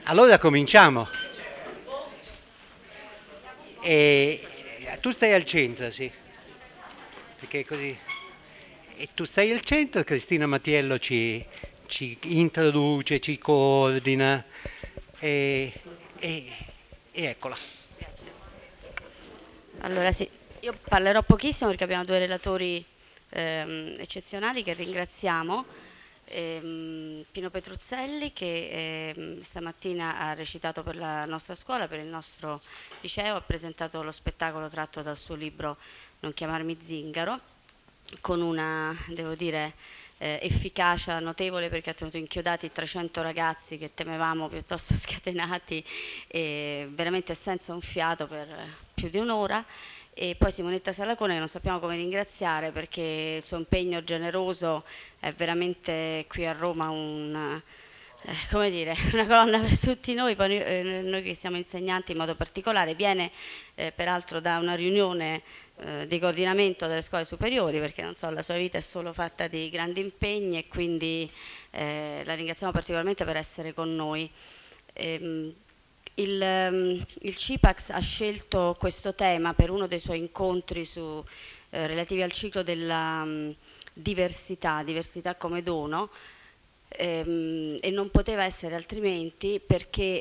Allora cominciamo. E tu stai al centro, sì, perché così. E tu stai al centro, Cristina Mattiello ci introduce, ci coordina e, e- e eccola. Allora sì, io parlerò pochissimo perché abbiamo due relatori eccezionali che ringraziamo. Pino Petruzzelli che stamattina ha recitato per la nostra scuola, per il nostro liceo, ha presentato lo spettacolo tratto dal suo libro Non chiamarmi Zingaro, con una, devo dire, efficacia notevole perché ha tenuto inchiodati 300 ragazzi che temevamo piuttosto scatenati e veramente senza un fiato per più di un'ora. E poi Simonetta Salacone che non sappiamo come ringraziare perché il suo impegno generoso è veramente qui a Roma come dire, una colonna per tutti noi, poi noi che siamo insegnanti in modo particolare. Viene peraltro da una riunione di coordinamento delle scuole superiori perché non so, la sua vita è solo fatta di grandi impegni e quindi la ringraziamo particolarmente per essere con noi. Ehm, il CIPAX ha scelto questo tema per uno dei suoi incontri relativi al ciclo della diversità come dono, e non poteva essere altrimenti perché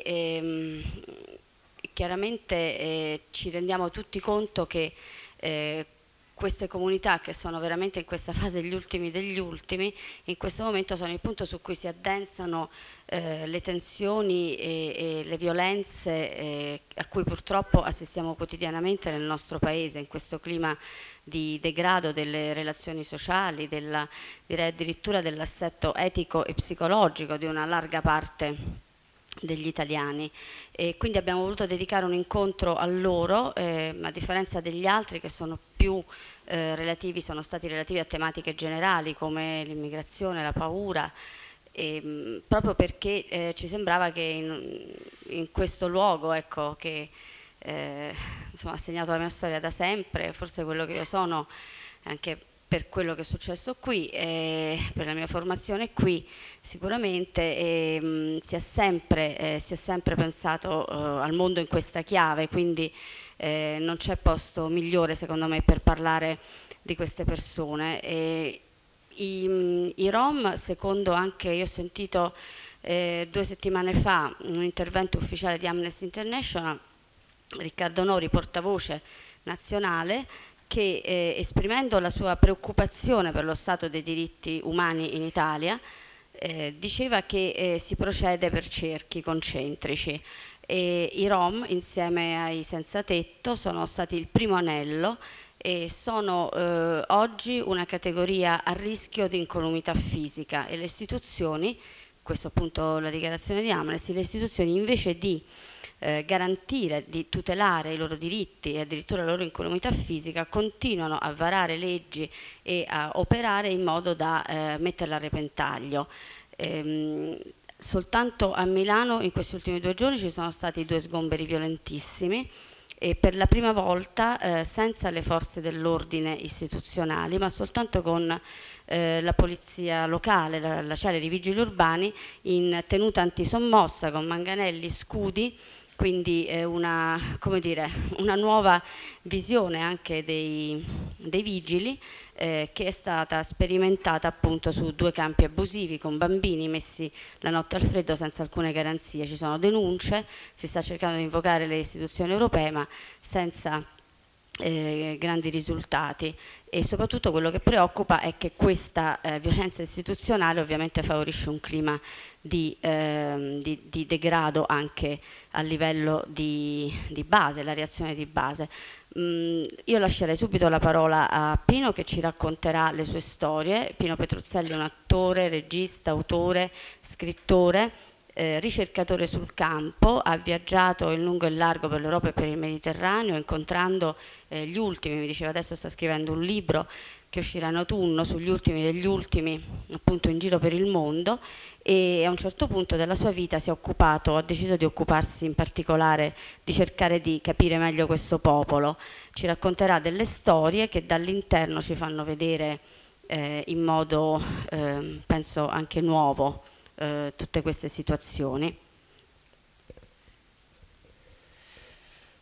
chiaramente ci rendiamo tutti conto che eh, queste comunità che sono veramente in questa fase gli ultimi degli ultimi, in questo momento sono il punto su cui si addensano le tensioni e le violenze a cui purtroppo assistiamo quotidianamente nel nostro paese, in questo clima di degrado delle relazioni sociali, direi addirittura dell'assetto etico e psicologico di una larga parte degli italiani. E quindi abbiamo voluto dedicare un incontro a loro, a differenza degli altri che sono più sono stati relativi a tematiche generali come l'immigrazione, la paura, proprio perché ci sembrava che in questo luogo, ecco, che insomma, ha segnato la mia storia da sempre, forse quello che io sono anche per quello che è successo qui, per la mia formazione qui, sicuramente si è sempre pensato al mondo in questa chiave, quindi non c'è posto migliore secondo me per parlare di queste persone. I Rom, secondo anche, io ho sentito 2 settimane fa un intervento ufficiale di Amnesty International, Riccardo Nori, portavoce nazionale, che esprimendo la sua preoccupazione per lo stato dei diritti umani in Italia, diceva che si procede per cerchi concentrici e i Rom insieme ai senza tetto sono stati il primo anello e sono oggi una categoria a rischio di incolumità fisica e le istituzioni, questo appunto la dichiarazione di Amnesty, le istituzioni invece di garantire, di tutelare i loro diritti e addirittura la loro incolumità fisica, continuano a varare leggi e a operare in modo da metterla a repentaglio. Ehm, Soltanto a Milano in questi ultimi 2 giorni ci sono stati 2 sgomberi violentissimi e per la prima volta senza le forze dell'ordine istituzionali, ma soltanto con la polizia locale, la cella di vigili urbani in tenuta antisommossa con manganelli, scudi, quindi come dire, una nuova visione anche dei vigili che è stata sperimentata appunto su 2 campi abusivi con bambini messi la notte al freddo senza alcune garanzie. Ci sono denunce, si sta cercando di invocare le istituzioni europee ma senza grandi risultati e soprattutto quello che preoccupa è che questa violenza istituzionale ovviamente favorisce un clima di degrado anche a livello di base, la reazione di base. Io lascerei subito la parola a Pino che ci racconterà le sue storie. Pino Petruzzelli è un attore, regista, autore, scrittore, ricercatore sul campo, ha viaggiato in lungo e in largo per l'Europa e per il Mediterraneo, incontrando gli ultimi, mi diceva adesso sta scrivendo un libro che uscirà in autunno sugli ultimi degli ultimi, appunto in giro per il mondo, e a un certo punto della sua vita ha deciso di occuparsi in particolare di cercare di capire meglio questo popolo. Ci racconterà delle storie che dall'interno ci fanno vedere in modo, penso, anche nuovo tutte queste situazioni.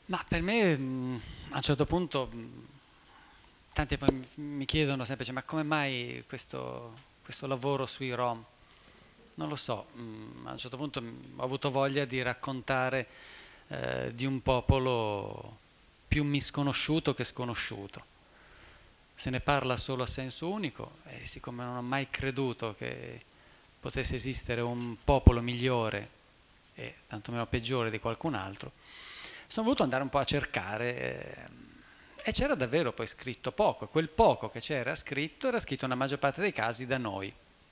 Ma per me a un certo punto tanti poi mi chiedono sempre, ma come mai questo lavoro sui Rom? Non lo so, a un certo punto ho avuto voglia di raccontare di un popolo più misconosciuto che sconosciuto. Se ne parla solo a senso unico e siccome non ho mai creduto che potesse esistere un popolo migliore e tantomeno peggiore di qualcun altro, sono voluto andare un po' a cercare e c'era davvero poi scritto poco, quel poco che c'era scritto era scritto nella maggior parte dei casi da noi.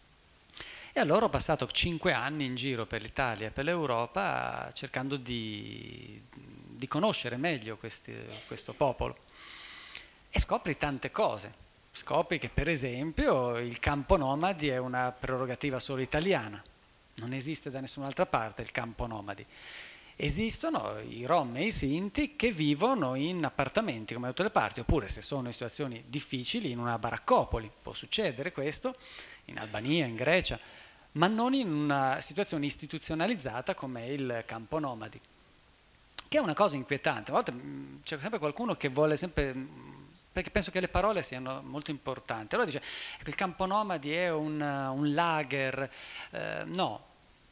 E allora ho passato 5 anni in giro per l'Italia e per l'Europa cercando di conoscere meglio questo popolo. E scopri tante cose. Scopri che per esempio il campo nomadi è una prerogativa solo italiana. Non esiste da nessun'altra parte il campo nomadi. Esistono i Rom e i Sinti che vivono in appartamenti come da tutte le parti, oppure se sono in situazioni difficili in una baraccopoli. Può succedere questo in Albania, in Grecia, ma non in una situazione istituzionalizzata come il campo nomadi, che è una cosa inquietante. A volte c'è sempre qualcuno che vuole sempre, perché penso che le parole siano molto importanti, allora dice ecco, il campo nomadi è un lager, no,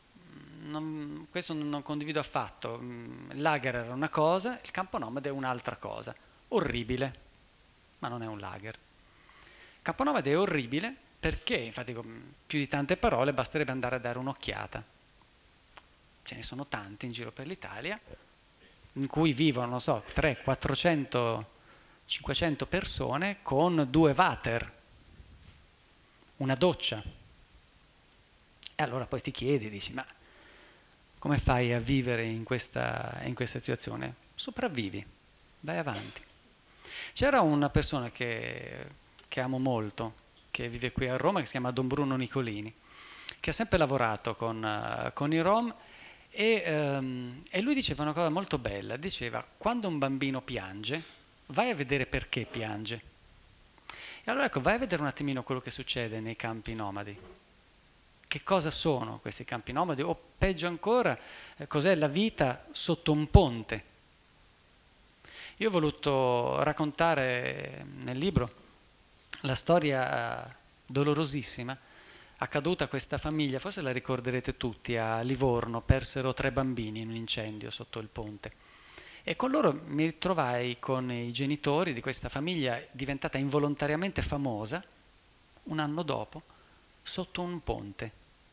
questo non condivido affatto. Il lager era una cosa, il campo nomadi è un'altra cosa, orribile, ma non è un lager. Il campo nomadi è orribile perché, infatti, con più di tante parole basterebbe andare a dare un'occhiata. Ce ne sono tanti in giro per l'Italia in cui vivono, non so, 300, 400, 500 persone con 2 water, una doccia. E allora poi ti chiedi, dici, ma come fai a vivere in questa situazione? Sopravvivi, vai avanti. C'era una persona che amo molto, che vive qui a Roma, che si chiama Don Bruno Nicolini, che ha sempre lavorato con i Rom e lui diceva una cosa molto bella, diceva quando un bambino piange vai a vedere perché piange. E allora ecco, vai a vedere un attimino quello che succede nei campi nomadi. Che cosa sono questi campi nomadi? O peggio ancora, cos'è la vita sotto un ponte? Io ho voluto raccontare nel libro la storia dolorosissima accaduta a questa famiglia, forse la ricorderete tutti, a Livorno, persero 3 bambini in un incendio sotto il ponte. E con loro mi ritrovai con i genitori di questa famiglia diventata involontariamente famosa, un anno dopo, sotto un ponte.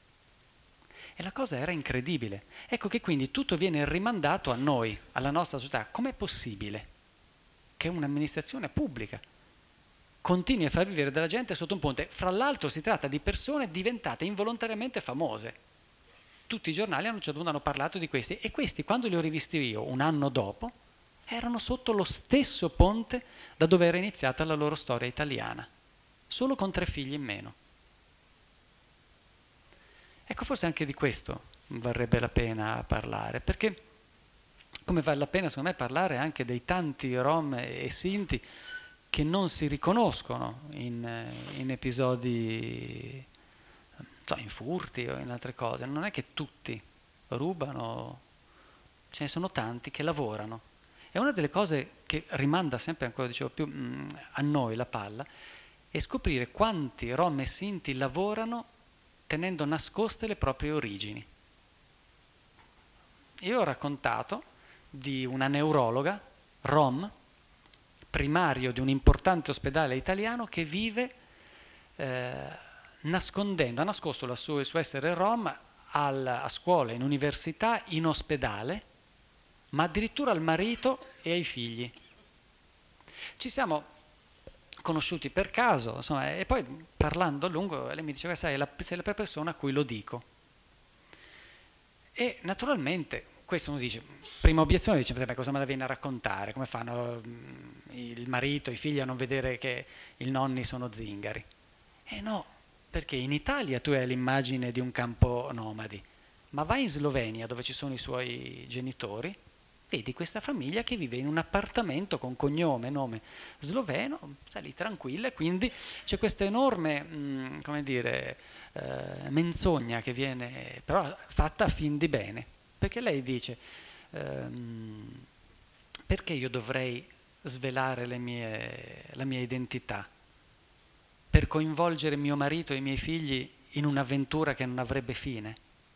E la cosa era incredibile. Ecco che quindi tutto viene rimandato a noi, alla nostra società. Com'è possibile che un'amministrazione pubblica continui a far vivere della gente sotto un ponte? Fra l'altro si tratta di persone diventate involontariamente famose. Tutti i giornali a un certo punto hanno parlato di questi e questi, quando li ho rivisti io un anno dopo, erano sotto lo stesso ponte da dove era iniziata la loro storia italiana, solo con 3 figli in meno. Ecco, forse anche di questo varrebbe la pena parlare, perché come vale la pena secondo me parlare anche dei tanti Rom e Sinti che non si riconoscono in episodi, in furti o in altre cose. Non è che tutti rubano, ce ne sono tanti che lavorano. E una delle cose che rimanda sempre, ancora dicevo più, a noi la palla, è scoprire quanti Rom e Sinti lavorano tenendo nascoste le proprie origini. Io ho raccontato di una neurologa Rom, primario di un importante ospedale italiano, che vive nascondendo, ha nascosto il suo essere Rom a scuola, in università, in ospedale, ma addirittura al marito e ai figli. Ci siamo conosciuti per caso, insomma, e poi parlando a lungo lei mi diceva, sai, sei la prima persona a cui lo dico. E naturalmente questo uno dice, prima obiezione dice, beh, cosa me la viene a raccontare? Come fanno il marito, i figli a non vedere che i nonni sono zingari? No, perché in Italia tu hai l'immagine di un campo nomadi, ma vai in Slovenia dove ci sono i suoi genitori, vedi questa famiglia che vive in un appartamento con cognome e nome sloveno, sta lì tranquilla, e quindi c'è questa enorme, come dire, menzogna che viene però fatta a fin di bene, perché lei dice perché io dovrei svelare la mia identità? Per coinvolgere mio marito e i miei figli in un'avventura che non avrebbe fine?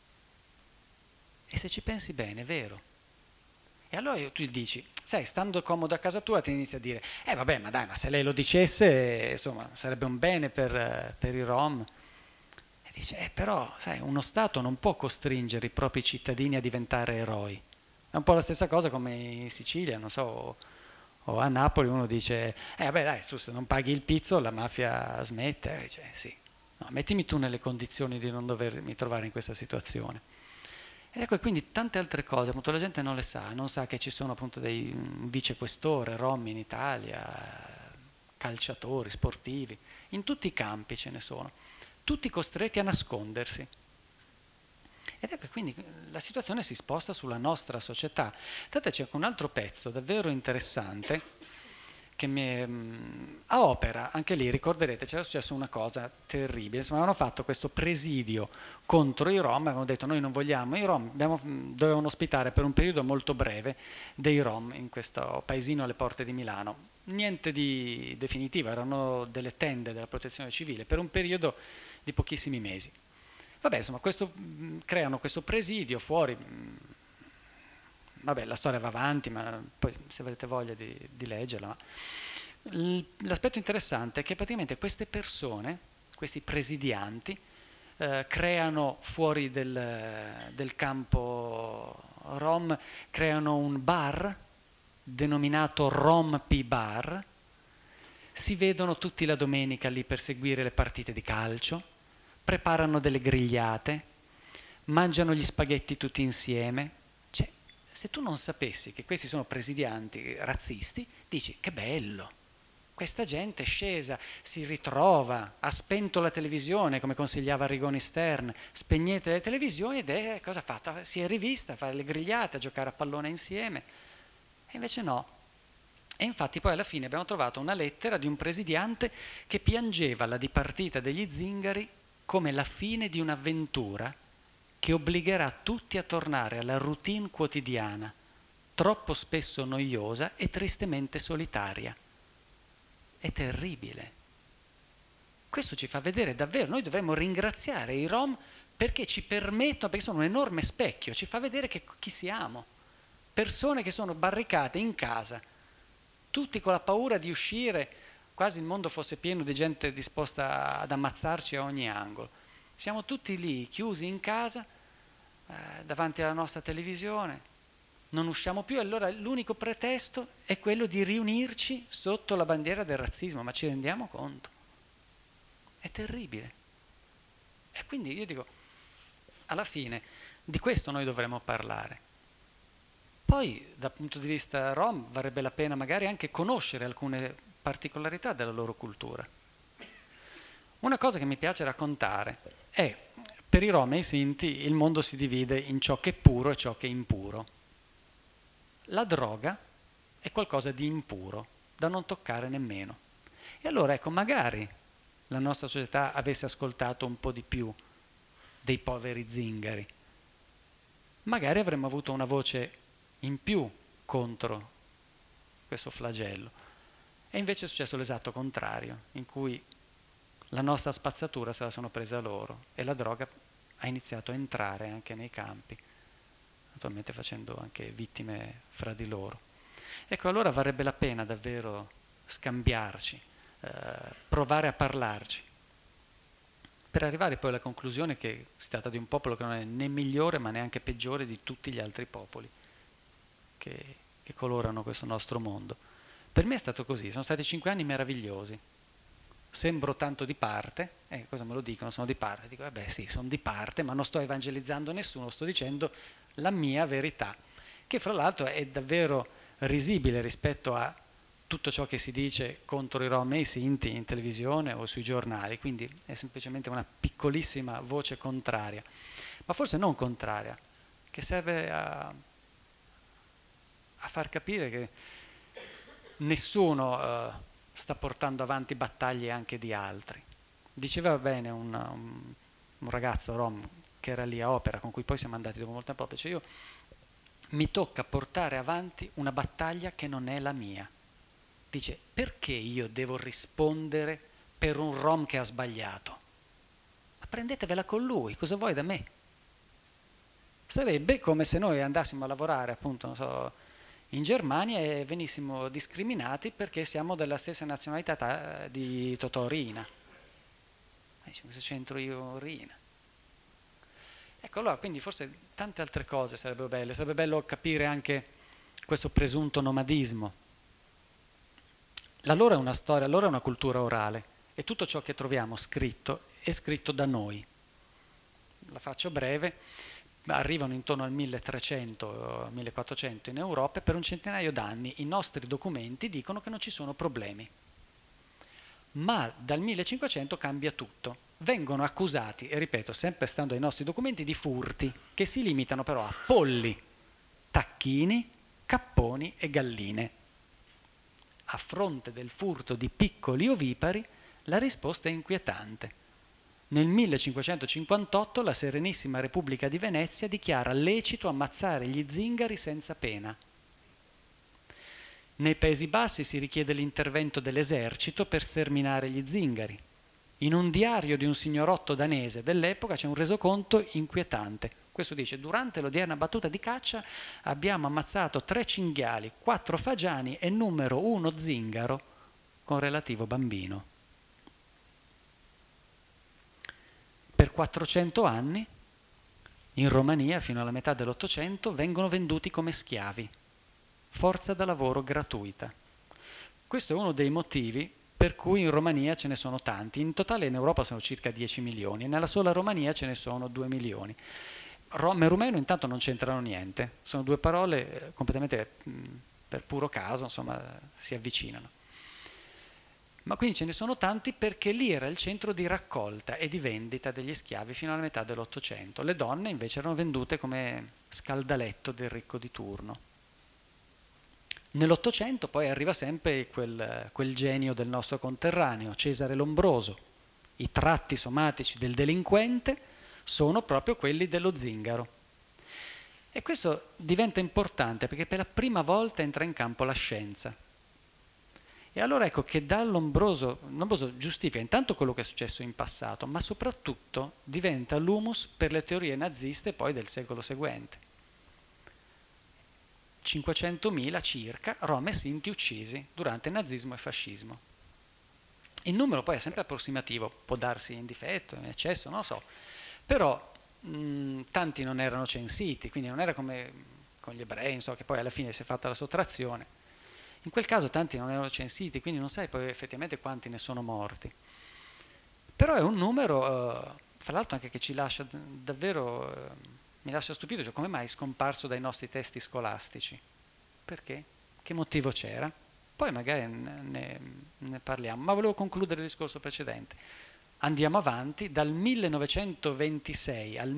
E se ci pensi bene, è vero. E allora tu gli dici, sai, stando comodo a casa tua ti inizi a dire, vabbè, ma dai, ma se lei lo dicesse, insomma, sarebbe un bene per i Rom. E dice, però, sai, uno Stato non può costringere i propri cittadini a diventare eroi. È un po' la stessa cosa come in Sicilia, non so, o a Napoli uno dice, vabbè dai, se non paghi il pizzo la mafia smette. E dice, sì, no, mettimi tu nelle condizioni di non dovermi trovare in questa situazione. Ed ecco, quindi tante altre cose, appunto la gente non le sa, non sa che ci sono appunto dei vicequestore, rom in Italia, calciatori, sportivi, in tutti i campi ce ne sono, tutti costretti a nascondersi. Ed ecco, quindi la situazione si sposta sulla nostra società. Tanto c'è un altro pezzo davvero interessante che a Opera, anche lì ricorderete, c'era successo una cosa terribile, insomma avevano fatto questo presidio contro i Rom, avevano detto noi non vogliamo i Rom, dovevano ospitare per un periodo molto breve dei Rom in questo paesino alle porte di Milano. Niente di definitivo, erano delle tende della protezione civile per un periodo di pochissimi mesi. Vabbè, insomma, creano questo presidio fuori. Vabbè, la storia va avanti, ma poi se avrete voglia di leggerla. Ma l'aspetto interessante è che praticamente queste persone, questi presidianti, creano fuori del campo Rom, creano un bar denominato Rompi Bar, si vedono tutti la domenica lì per seguire le partite di calcio, preparano delle grigliate, mangiano gli spaghetti tutti insieme. Cioè, se tu non sapessi che questi sono presidianti razzisti, dici che bello, questa gente è scesa, si ritrova, ha spento la televisione, come consigliava Arrigoni Stern, spegnete le televisioni ed cosa ha fatto? Si è rivista a fare le grigliate, a giocare a pallone insieme. E invece no. E infatti poi alla fine abbiamo trovato una lettera di un presidiante che piangeva la dipartita degli zingari come la fine di un'avventura che obbligherà tutti a tornare alla routine quotidiana, troppo spesso noiosa e tristemente solitaria. È terribile. Questo ci fa vedere davvero, noi dovremmo ringraziare i Rom perché ci permettono, perché sono un enorme specchio, ci fa vedere chi siamo. Persone che sono barricate in casa, tutti con la paura di uscire, quasi il mondo fosse pieno di gente disposta ad ammazzarci a ogni angolo. Siamo tutti lì, chiusi in casa, davanti alla nostra televisione, non usciamo più, e allora l'unico pretesto è quello di riunirci sotto la bandiera del razzismo, ma ci rendiamo conto? È terribile. E quindi io dico, alla fine, di questo noi dovremmo parlare. Poi, dal punto di vista rom, varrebbe la pena magari anche conoscere alcune particolarità della loro cultura. Una cosa che mi piace raccontare è, per i rom e i sinti, il mondo si divide in ciò che è puro e ciò che è impuro. La droga è qualcosa di impuro, da non toccare nemmeno. E allora, ecco, magari la nostra società avesse ascoltato un po' di più dei poveri zingari, magari avremmo avuto una voce in più contro questo flagello. E invece è successo l'esatto contrario, in cui la nostra spazzatura se la sono presa loro e la droga ha iniziato a entrare anche nei campi, naturalmente facendo anche vittime fra di loro. Ecco, allora varrebbe la pena davvero scambiarci, provare a parlarci, per arrivare poi alla conclusione che si tratta di un popolo che non è né migliore ma neanche peggiore di tutti gli altri popoli che colorano questo nostro mondo. Per me è stato così, sono stati 5 anni meravigliosi. Sembro tanto di parte, cosa me lo dicono? Sono di parte. Dico, vabbè sì, sono di parte, ma non sto evangelizzando nessuno, sto dicendo la mia verità, che fra l'altro è davvero risibile rispetto a tutto ciò che si dice contro i rom e i sinti in televisione o sui giornali, quindi è semplicemente una piccolissima voce contraria, ma forse non contraria, che serve a far capire che nessuno sta portando avanti battaglie anche di altri. Diceva bene un ragazzo rom che era lì a Opera, con cui poi siamo andati dopo molto tempo, cioè io mi tocca portare avanti una battaglia che non è la mia. Dice, perché io devo rispondere per un rom che ha sbagliato? Ma prendetevela con lui, cosa vuoi da me? Sarebbe come se noi andassimo a lavorare, appunto, non so, in Germania e venissimo discriminati perché siamo della stessa nazionalità di Totò Riina. Dice, cosa c'entro io Riina? Ecco, allora, quindi forse tante altre cose sarebbero belle. Sarebbe bello capire anche questo presunto nomadismo. La loro è una storia, la loro è una cultura orale e tutto ciò che troviamo scritto è scritto da noi. La faccio breve, arrivano intorno al 1300-1400 in Europa e per un centinaio d'anni i nostri documenti dicono che non ci sono problemi. Ma dal 1500 cambia tutto. Vengono accusati, e ripeto, sempre stando ai nostri documenti, di furti, che si limitano però a polli, tacchini, capponi e galline. A fronte del furto di piccoli ovipari, la risposta è inquietante. Nel 1558 la Serenissima Repubblica di Venezia dichiara lecito ammazzare gli zingari senza pena. Nei Paesi Bassi si richiede l'intervento dell'esercito per sterminare gli zingari. In un diario di un signorotto danese dell'epoca c'è un resoconto inquietante. Questo dice: durante l'odierna battuta di caccia abbiamo ammazzato 3 cinghiali, 4 fagiani e numero 1 zingaro con relativo bambino. Per 400 anni in Romania, fino alla metà dell'Ottocento, vengono venduti come schiavi, forza da lavoro gratuita. Questo è uno dei motivi per cui in Romania ce ne sono tanti. In totale in Europa sono circa 10 milioni e nella sola Romania ce ne sono 2 milioni. Rom e rumeno intanto non c'entrano niente, sono due parole completamente per puro caso, insomma, si avvicinano. Ma quindi ce ne sono tanti perché lì era il centro di raccolta e di vendita degli schiavi fino alla metà dell'Ottocento. Le donne invece erano vendute come scaldaletto del ricco di turno. Nell'Ottocento poi arriva sempre quel genio del nostro conterraneo, Cesare Lombroso. I tratti somatici del delinquente sono proprio quelli dello zingaro. E questo diventa importante perché per la prima volta entra in campo la scienza. E allora ecco che da Lombroso giustifica intanto quello che è successo in passato, ma soprattutto diventa l'humus per le teorie naziste poi del secolo seguente. 500.000 circa Rom e Sinti uccisi durante nazismo e fascismo. Il numero poi è sempre approssimativo, può darsi in difetto, in eccesso, non lo so, però tanti non erano censiti, quindi non era come con gli ebrei, so, che poi alla fine si è fatta la sottrazione. In quel caso tanti non erano censiti, quindi non sai poi effettivamente quanti ne sono morti. Però è un numero, fra l'altro anche che ci lascia davvero... mi lascia stupito, cioè come mai è scomparso dai nostri testi scolastici? Perché? Che motivo c'era? Poi magari ne parliamo, ma volevo concludere il discorso precedente. Andiamo avanti, dal 1926 al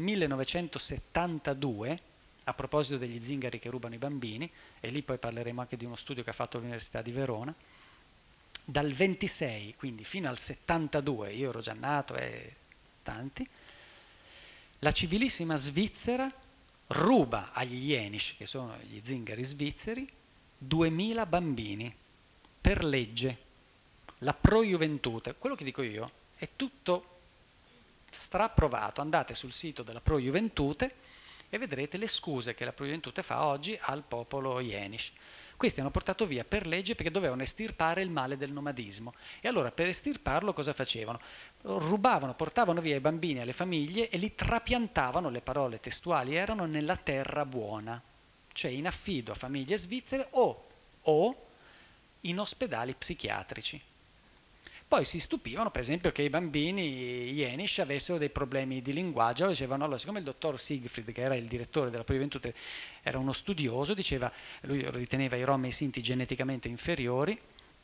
1972, a proposito degli zingari che rubano i bambini, e lì poi parleremo anche di uno studio che ha fatto l'Università di Verona, dal 26, quindi fino al 72, io ero già nato e tanti, la civilissima Svizzera ruba agli Jenisch, che sono gli zingari svizzeri, 2000 bambini per legge. La Pro Juventute, quello che dico io, è tutto straprovato. Andate sul sito della Pro Juventute e vedrete le scuse che la Pro Juventute fa oggi al popolo Jenisch. Questi hanno portato via per legge perché dovevano estirpare il male del nomadismo. E allora per estirparlo cosa facevano? Rubavano, portavano via i bambini alle famiglie e li trapiantavano, le parole testuali erano, nella terra buona, cioè in affido a famiglie svizzere o in ospedali psichiatrici. Poi si stupivano, per esempio, che i bambini Jenisch avessero dei problemi di linguaggio. Allora dicevano, allora, siccome il dottor Siegfried, che era il direttore della Pro Juventute, era uno studioso, diceva, lui riteneva i Rom e i Sinti geneticamente inferiori,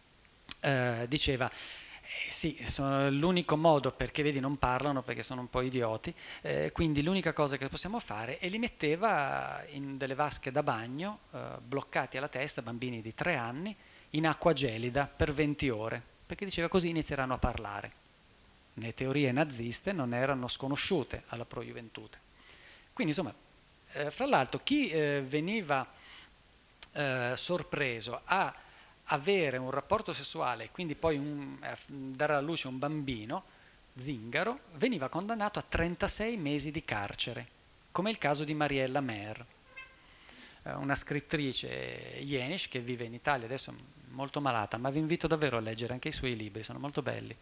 diceva, sì, sono l'unico modo perché vedi non parlano perché sono un po' idioti, quindi l'unica cosa che possiamo fare, e li metteva in delle vasche da bagno, bloccati alla testa, bambini di 3 anni, in acqua gelida per 20 ore. Perché diceva così inizieranno a parlare. Le teorie naziste non erano sconosciute alla Pro Juventute. Quindi insomma Fra l'altro chi veniva sorpreso a avere un rapporto sessuale, quindi poi dare alla luce un bambino, zingaro, veniva condannato a 36 mesi di carcere, come il caso di Mariella Mer, una scrittrice Jenisch che vive in Italia, adesso è molto malata, ma vi invito davvero a leggere anche i suoi libri, sono molto belli.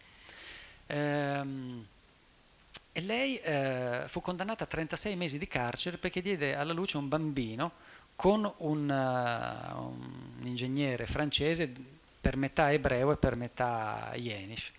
E lei fu condannata a 36 mesi di carcere perché diede alla luce un bambino con un ingegnere francese per metà ebreo e per metà Jenisch.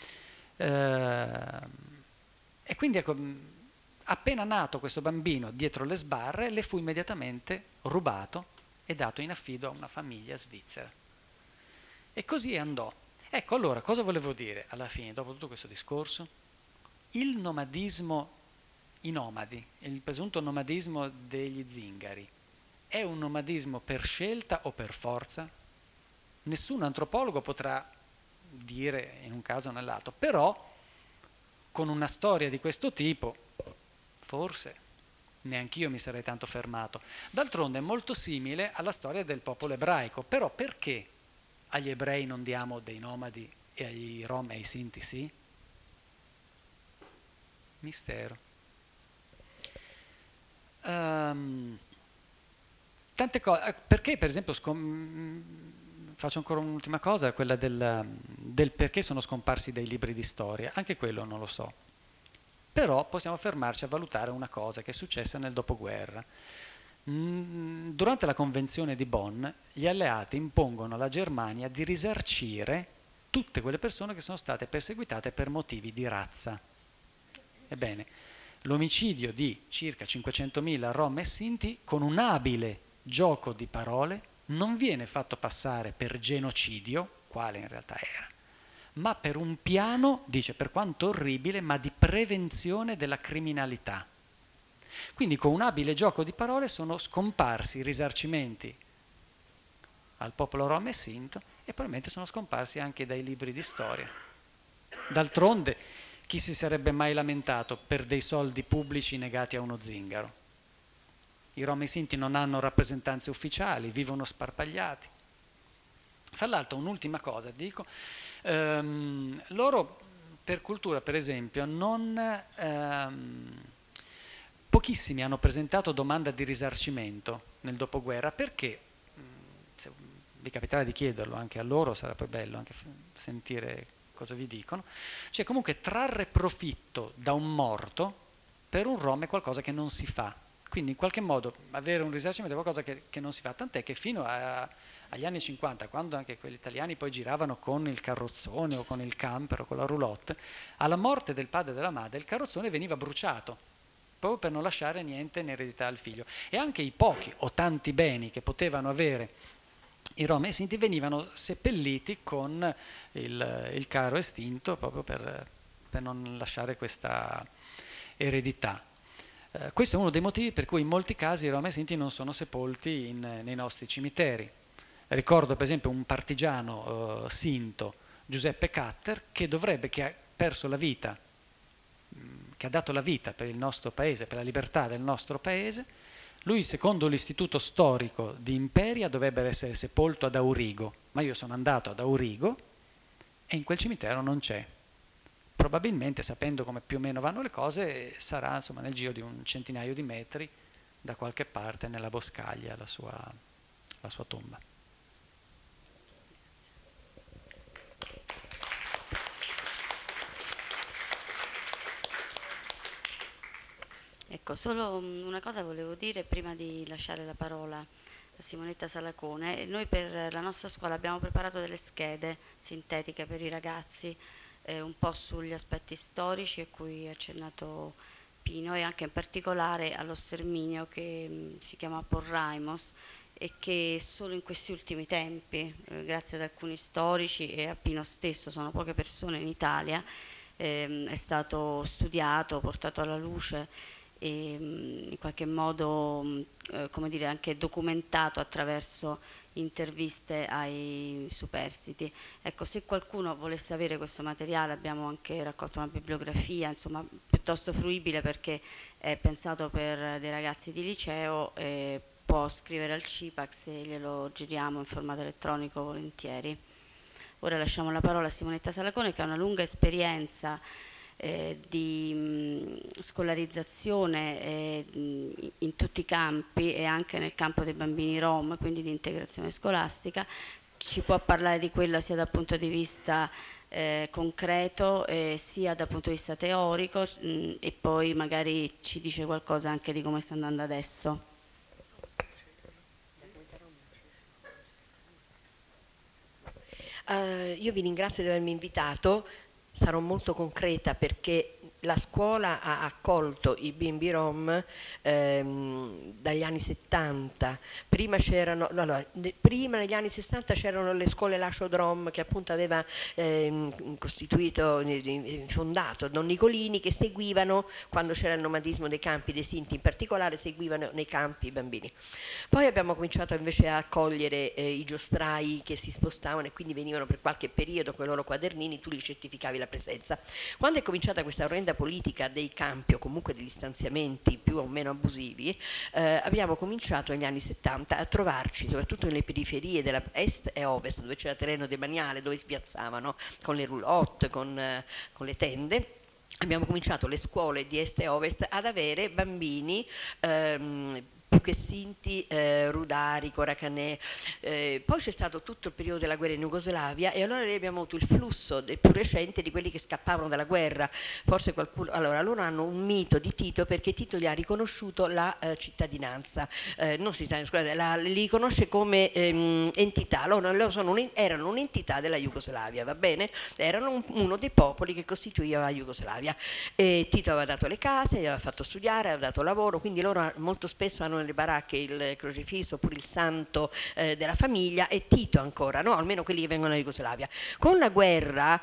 E quindi ecco, appena nato questo bambino dietro le sbarre, le fu immediatamente rubato e dato in affido a una famiglia svizzera. E così andò. Ecco, allora, cosa volevo dire alla fine, dopo tutto questo discorso? Il nomadismo, i nomadi, il presunto nomadismo degli zingari, è un nomadismo per scelta o per forza? Nessun antropologo potrà dire in un caso o nell'altro, però con una storia di questo tipo, forse neanch'io mi sarei tanto fermato. D'altronde è molto simile alla storia del popolo ebraico, però perché agli ebrei non diamo dei nomadi e agli rom e ai sinti sì? Mistero. Tante cose, perché per esempio faccio ancora un'ultima cosa, quella del perché sono scomparsi dei libri di storia, anche quello non lo so, però possiamo fermarci a valutare una cosa che è successa nel dopoguerra. Durante la convenzione di Bonn gli alleati impongono alla Germania di risarcire tutte quelle persone che sono state perseguitate per motivi di razza. Ebbene, l'omicidio di circa 500.000 rom e sinti con un abile gioco di parole non viene fatto passare per genocidio, quale in realtà era, ma per un piano, dice, per quanto orribile, ma di prevenzione della criminalità. Quindi con un abile gioco di parole sono scomparsi i risarcimenti al popolo rom e sinto e probabilmente sono scomparsi anche dai libri di storia. D'altronde, chi si sarebbe mai lamentato per dei soldi pubblici negati a uno zingaro? I rom e sinti non hanno rappresentanze ufficiali, vivono sparpagliati. Fra l'altro, un'ultima cosa, dico, loro per cultura, per esempio, pochissimi hanno presentato domanda di risarcimento nel dopoguerra, perché, se vi capiterà di chiederlo anche a loro, sarà poi bello anche sentire cosa vi dicono, cioè comunque trarre profitto da un morto per un rom è qualcosa che non si fa, quindi in qualche modo avere un risarcimento è qualcosa che non si fa, tant'è che fino agli anni 50, quando anche quelli italiani poi giravano con il carrozzone o con il camper o con la roulotte, alla morte del padre e della madre il carrozzone veniva bruciato, proprio per non lasciare niente in eredità al figlio, e anche i pochi o tanti beni che potevano avere i rom e i sinti venivano seppelliti con il caro estinto proprio per non lasciare questa eredità. Questo è uno dei motivi per cui in molti casi i rom e i sinti non sono sepolti nei nostri cimiteri. Ricordo per esempio un partigiano sinto, Giuseppe Catter, che ha perso la vita, che ha dato la vita per il nostro paese, per la libertà del nostro paese. Lui, secondo l'Istituto Storico di Imperia, dovrebbe essere sepolto ad Aurigo, ma io sono andato ad Aurigo e in quel cimitero non c'è. Probabilmente, sapendo come più o meno vanno le cose, sarà insomma nel giro di un centinaio di metri da qualche parte nella boscaglia la sua tomba. Ecco, solo una cosa volevo dire prima di lasciare la parola a Simonetta Salacone. Noi per la nostra scuola abbiamo preparato delle schede sintetiche per i ragazzi, un po' sugli aspetti storici a cui ha accennato Pino e anche in particolare allo sterminio che si chiama Porraimos e che solo in questi ultimi tempi, grazie ad alcuni storici e a Pino stesso, sono poche persone in Italia, è stato studiato, portato alla luce e in qualche modo come dire, anche documentato attraverso interviste ai superstiti. Ecco, se qualcuno volesse avere questo materiale, abbiamo anche raccolto una bibliografia, insomma, piuttosto fruibile perché è pensato per dei ragazzi di liceo, può scrivere al CIPAX e glielo giriamo in formato elettronico volentieri. Ora lasciamo la parola a Simonetta Salacone, che ha una lunga esperienza di scolarizzazione in tutti i campi e anche nel campo dei bambini rom, quindi di integrazione scolastica. Ci può parlare di quella sia dal punto di vista concreto sia dal punto di vista teorico, e poi magari ci dice qualcosa anche di come sta andando adesso. Io vi ringrazio di avermi invitato, sarò molto concreta perché la scuola ha accolto i bimbi rom dagli anni 70. Prima negli anni 60 c'erano le scuole Lasciod Rom che appunto aveva fondato Don Nicolini, che seguivano, quando c'era il nomadismo dei campi dei Sinti in particolare, seguivano nei campi i bambini. Poi abbiamo cominciato invece a accogliere i giostrai che si spostavano e quindi venivano per qualche periodo con i loro quadernini, tu gli certificavi la presenza. Quando è cominciata questa orrenda politica dei campi o comunque degli stanziamenti più o meno abusivi, abbiamo cominciato negli anni 70 a trovarci soprattutto nelle periferie della est e ovest, dove c'era terreno demaniale, dove spiazzavano con le roulotte, con le tende. Abbiamo cominciato le scuole di est e ovest ad avere bambini più che Sinti, Rudari, Coracanè. Poi c'è stato tutto il periodo della guerra in Jugoslavia e allora noi abbiamo avuto il flusso più recente di quelli che scappavano dalla guerra. Forse qualcuno, allora loro hanno un mito di Tito perché Tito gli ha riconosciuto la cittadinanza, non cittadinanza, scusate, li riconosce come entità. Loro erano un'entità della Jugoslavia, va bene? Erano uno dei popoli che costituiva la Jugoslavia. Tito aveva dato le case, gli aveva fatto studiare, aveva dato lavoro, quindi loro molto spesso hanno nelle baracche il crocifisso oppure il santo della famiglia, e Tito ancora, no? Almeno quelli che vengono dalla Jugoslavia. Con la guerra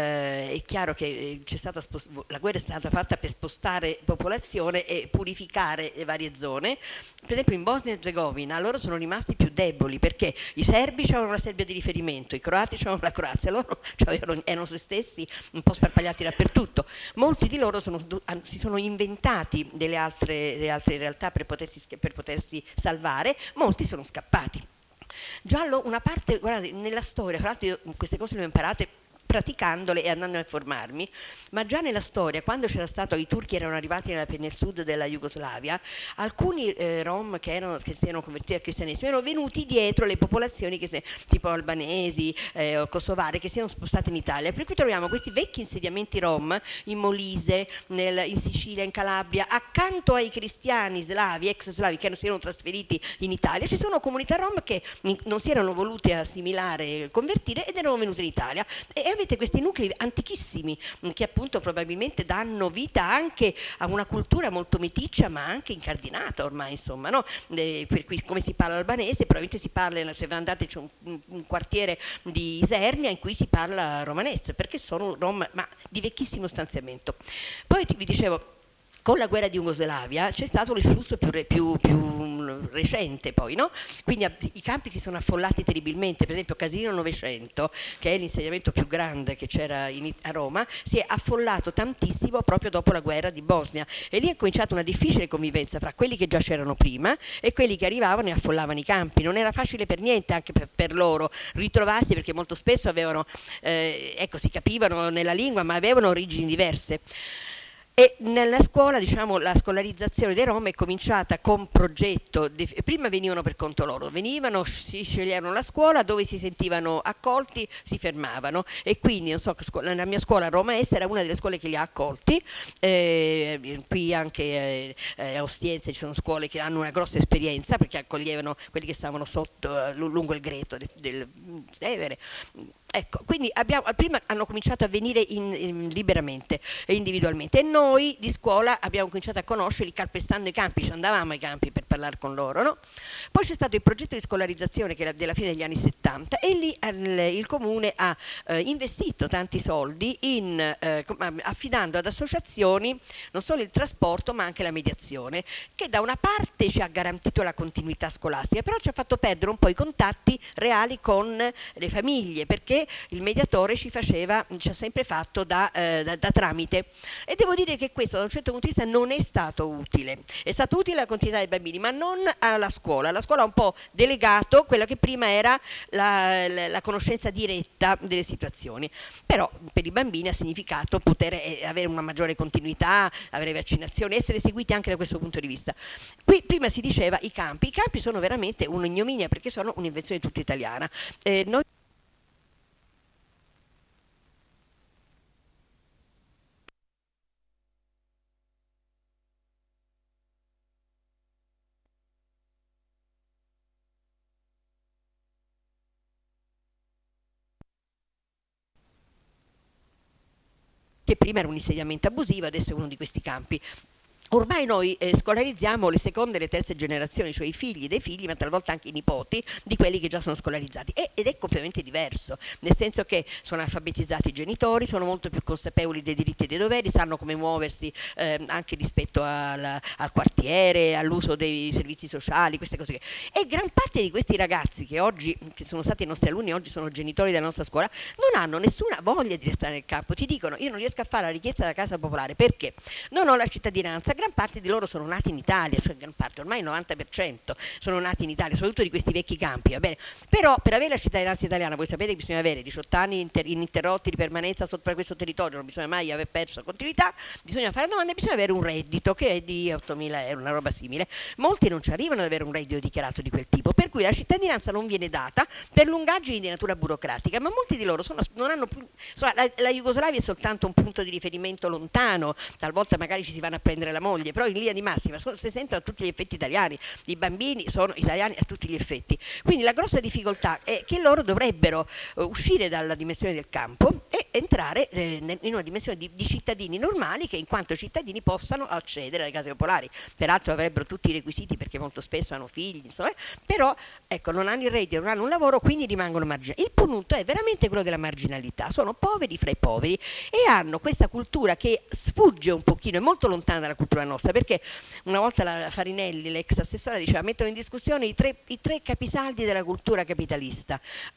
è chiaro che la guerra è stata fatta per spostare popolazione e purificare le varie zone. Per esempio in Bosnia e Erzegovina loro sono rimasti più deboli perché i serbi avevano la Serbia di riferimento, i croati avevano la Croazia, loro erano se stessi un po' sparpagliati dappertutto. Molti di loro si sono inventati delle altre realtà per potersi salvare, molti sono scappati. Già una parte, guardate, nella storia, fra l'altro io queste cose le ho imparate praticandole e andando a informarmi, ma già nella storia, quando c'era stato, i turchi erano arrivati nel sud della Jugoslavia, alcuni rom che si erano convertiti al cristianesimo erano venuti dietro le popolazioni tipo albanesi o kosovare che si erano spostate in Italia, per cui troviamo questi vecchi insediamenti rom in Molise, in Sicilia, in Calabria, accanto ai cristiani slavi, ex slavi che si erano trasferiti in Italia. Ci sono comunità rom che non si erano volute assimilare, convertire, ed erano venute in Italia, e avete questi nuclei antichissimi che appunto probabilmente danno vita anche a una cultura molto meticcia ma anche incardinata ormai, insomma, no? Per cui come si parla albanese, probabilmente si parla, se andate c'è un quartiere di Isernia in cui si parla romanesco, perché sono rom ma di vecchissimo stanziamento. Poi vi dicevo, con la guerra di Jugoslavia c'è stato il flusso più recente poi, no? Quindi i campi si sono affollati terribilmente. Per esempio Casilino 900, che è l'insediamento più grande che c'era a Roma, si è affollato tantissimo proprio dopo la guerra di Bosnia, e lì è cominciata una difficile convivenza fra quelli che già c'erano prima e quelli che arrivavano e affollavano i campi. Non era facile per niente anche per loro ritrovarsi, perché molto spesso avevano, si capivano nella lingua ma avevano origini diverse. E nella scuola, diciamo, la scolarizzazione dei Rom è cominciata con progetto, prima venivano per conto loro, si sceglievano la scuola dove si sentivano accolti, si fermavano, e quindi non so, la mia scuola Roma Est era una delle scuole che li ha accolti, qui anche a Ostiense ci sono scuole che hanno una grossa esperienza perché accoglievano quelli che stavano sotto lungo il greto del Tevere. Ecco, quindi prima hanno cominciato a venire liberamente e individualmente, e noi di scuola abbiamo cominciato a conoscerli calpestando i campi, ci andavamo ai campi per parlare con loro, no? Poi c'è stato il progetto di scolarizzazione che era della fine degli anni 70, e lì il comune ha investito tanti soldi affidando ad associazioni non solo il trasporto ma anche la mediazione, che da una parte ci ha garantito la continuità scolastica, però ci ha fatto perdere un po' i contatti reali con le famiglie, perché il mediatore ci ha sempre fatto da tramite, e devo dire che questo da un certo punto di vista non è stato utile. È stato utile alla continuità dei bambini, ma non alla scuola. La scuola ha un po' delegato quella che prima era la conoscenza diretta delle situazioni, però per i bambini ha significato poter avere una maggiore continuità, avere vaccinazioni, essere seguiti anche da questo punto di vista. Qui prima si diceva i campi sono veramente un'ignominia, perché sono un'invenzione tutta italiana. Noi che prima era un insediamento abusivo, adesso è uno di questi campi. Ormai noi scolarizziamo le seconde e le terze generazioni, cioè i figli dei figli, ma talvolta anche i nipoti di quelli che già sono scolarizzati, ed è completamente diverso, nel senso che sono alfabetizzati i genitori, sono molto più consapevoli dei diritti e dei doveri, sanno come muoversi anche rispetto al quartiere, all'uso dei servizi sociali, queste cose. E gran parte di questi ragazzi che sono stati i nostri alunni, oggi sono genitori della nostra scuola, non hanno nessuna voglia di restare nel campo. Ti dicono: io non riesco a fare la richiesta della casa popolare perché non ho la cittadinanza. Gran parte di loro sono nati in Italia, cioè gran parte, ormai il 90% sono nati in Italia, soprattutto di questi vecchi campi, va bene? Però per avere la cittadinanza italiana voi sapete che bisogna avere 18 anni ininterrotti di permanenza sopra questo territorio, non bisogna mai aver perso la continuità, bisogna fare domande e bisogna avere un reddito che è di 8.000 euro, una roba simile. Molti non ci arrivano ad avere un reddito dichiarato di quel tipo, per cui la cittadinanza non viene data per lungaggini di natura burocratica, ma molti di loro non hanno più, insomma, la Jugoslavia è soltanto un punto di riferimento lontano, talvolta magari ci si vanno a prendere la moglie, però in linea di massima si sentono a tutti gli effetti italiani, i bambini sono italiani a tutti gli effetti. Quindi la grossa difficoltà è che loro dovrebbero uscire dalla dimensione del campo e entrare in una dimensione di cittadini normali, che in quanto cittadini possano accedere alle case popolari. Peraltro avrebbero tutti i requisiti, perché molto spesso hanno figli, insomma, però ecco, non hanno il reddito, non hanno un lavoro, quindi rimangono marginali. Il punto è veramente quello della marginalità, sono poveri fra i poveri e hanno questa cultura che sfugge un pochino, è molto lontana dalla cultura nostra, perché una volta la Farinelli, l'ex assessora, diceva: mettono in discussione i tre capisaldi della cultura capitalista,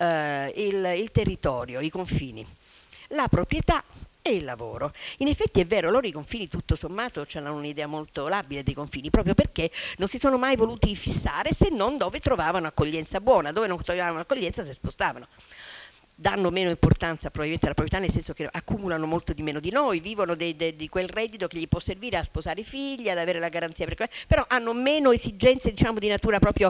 il territorio, i confini, la proprietà e il lavoro. In effetti è vero, loro i confini tutto sommato hanno un'idea molto labile dei confini, proprio perché non si sono mai voluti fissare, se non dove trovavano accoglienza buona, dove non trovavano accoglienza si spostavano. Danno meno importanza probabilmente alla proprietà, nel senso che accumulano molto di meno di noi, vivono di quel reddito che gli può servire a sposare i figli, ad avere la garanzia, però hanno meno esigenze, diciamo, di natura proprio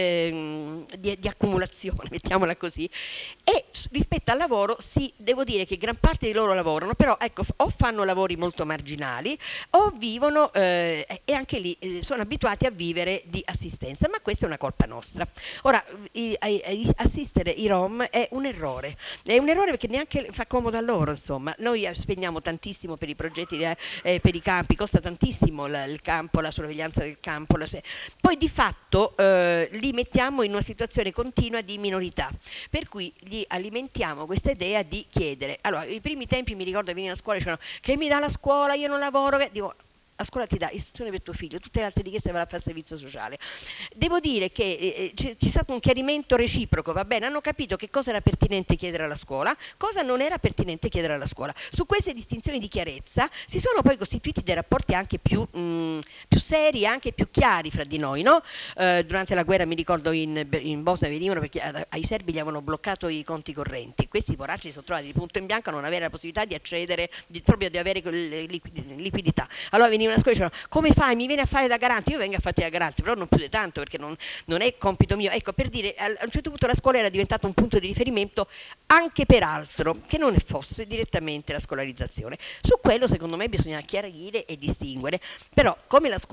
di accumulazione, mettiamola così. E rispetto al lavoro, sì, devo dire che gran parte di loro lavorano, però ecco, o fanno lavori molto marginali o vivono e anche lì sono abituati a vivere di assistenza, ma questa è una colpa nostra. Ora, assistere i Rom è un errore perché neanche fa comodo a loro, insomma. Noi spendiamo tantissimo per i progetti, per i campi, costa tantissimo il campo, la sorveglianza del campo, poi di fatto li mettiamo in una situazione continua di minorità, per cui gli alimentiamo questa idea di chiedere. Allora, i primi tempi mi ricordo che venivano a scuola e dicevano: che mi dà la scuola, io non lavoro, dico: la scuola ti dà istruzione per tuo figlio, tutte le altre richieste vanno a fare servizio sociale. Devo dire che c'è stato un chiarimento reciproco, va bene, hanno capito che cosa era pertinente chiedere alla scuola, cosa non era pertinente chiedere alla scuola. Su queste distinzioni di chiarezza si sono poi costituiti dei rapporti anche più seri, anche più chiari fra di noi, no? Durante la guerra mi ricordo in Bosnia venivano perché ai serbi gli avevano bloccato i conti correnti, questi poracci si sono trovati di punto in bianco a non avere la possibilità di accedere, proprio di avere liquidità. Allora venivano a scuola e dicevano: come fai, mi vieni a fare da garante? Io vengo a farti da garante, però non più di tanto, perché non è compito mio. Ecco, per dire, a un certo punto la scuola era diventata un punto di riferimento anche per altro, che non fosse direttamente la scolarizzazione. Su quello secondo me bisogna chiarire e distinguere, però come la scuola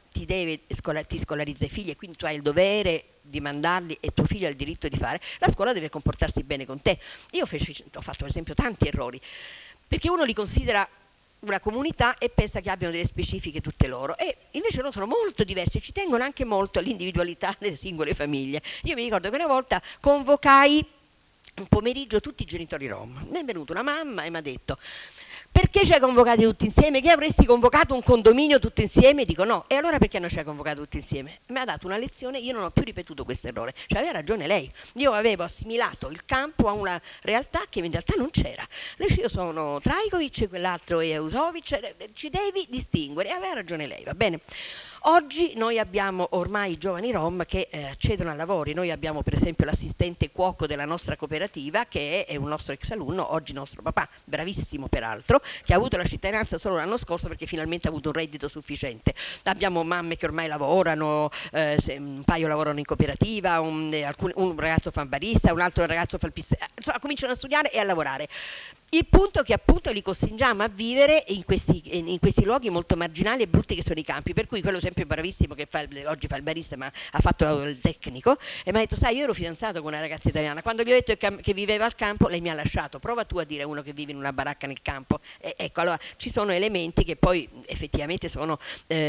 ti scolarizza i figli e quindi tu hai il dovere di mandarli e tuo figlio ha il diritto di fare, la scuola deve comportarsi bene con te. Io ho fatto per esempio tanti errori, perché uno li considera una comunità e pensa che abbiano delle specifiche tutte loro, e invece loro sono molto diversi, ci tengono anche molto all'individualità delle singole famiglie. Io mi ricordo che una volta convocai un pomeriggio tutti i genitori rom, mi è venuta una mamma e mi ha detto: perché ci hai convocati tutti insieme? Che avresti convocato un condominio tutto insieme? Dico no. E allora perché non ci hai convocato tutti insieme? Mi ha dato una lezione, io non ho più ripetuto questo errore. Cioè aveva ragione lei. Io avevo assimilato il campo a una realtà che in realtà non c'era. Io sono Trajkovic, quell'altro è Eusovic, ci devi distinguere. E aveva ragione lei, va bene? Oggi noi abbiamo ormai i giovani rom che accedono a lavori. Noi abbiamo per esempio l'assistente cuoco della nostra cooperativa, che è un nostro ex alunno, oggi nostro papà, bravissimo peraltro, che ha avuto la cittadinanza solo l'anno scorso perché finalmente ha avuto un reddito sufficiente. Abbiamo mamme che ormai lavorano, un paio lavorano in cooperativa, un ragazzo fa il barista, un altro ragazzo fa il pizzaiolo, insomma cominciano a studiare e a lavorare. Il punto è che appunto li costringiamo a vivere in questi luoghi molto marginali e brutti che sono i campi, per cui quello sempre bravissimo che oggi fa il barista ma ha fatto il tecnico, e mi ha detto: sai, io ero fidanzato con una ragazza italiana, quando gli ho detto che viveva al campo lei mi ha lasciato, prova tu a dire a uno che vive in una baracca nel campo. Ecco, allora ci sono elementi che poi effettivamente sono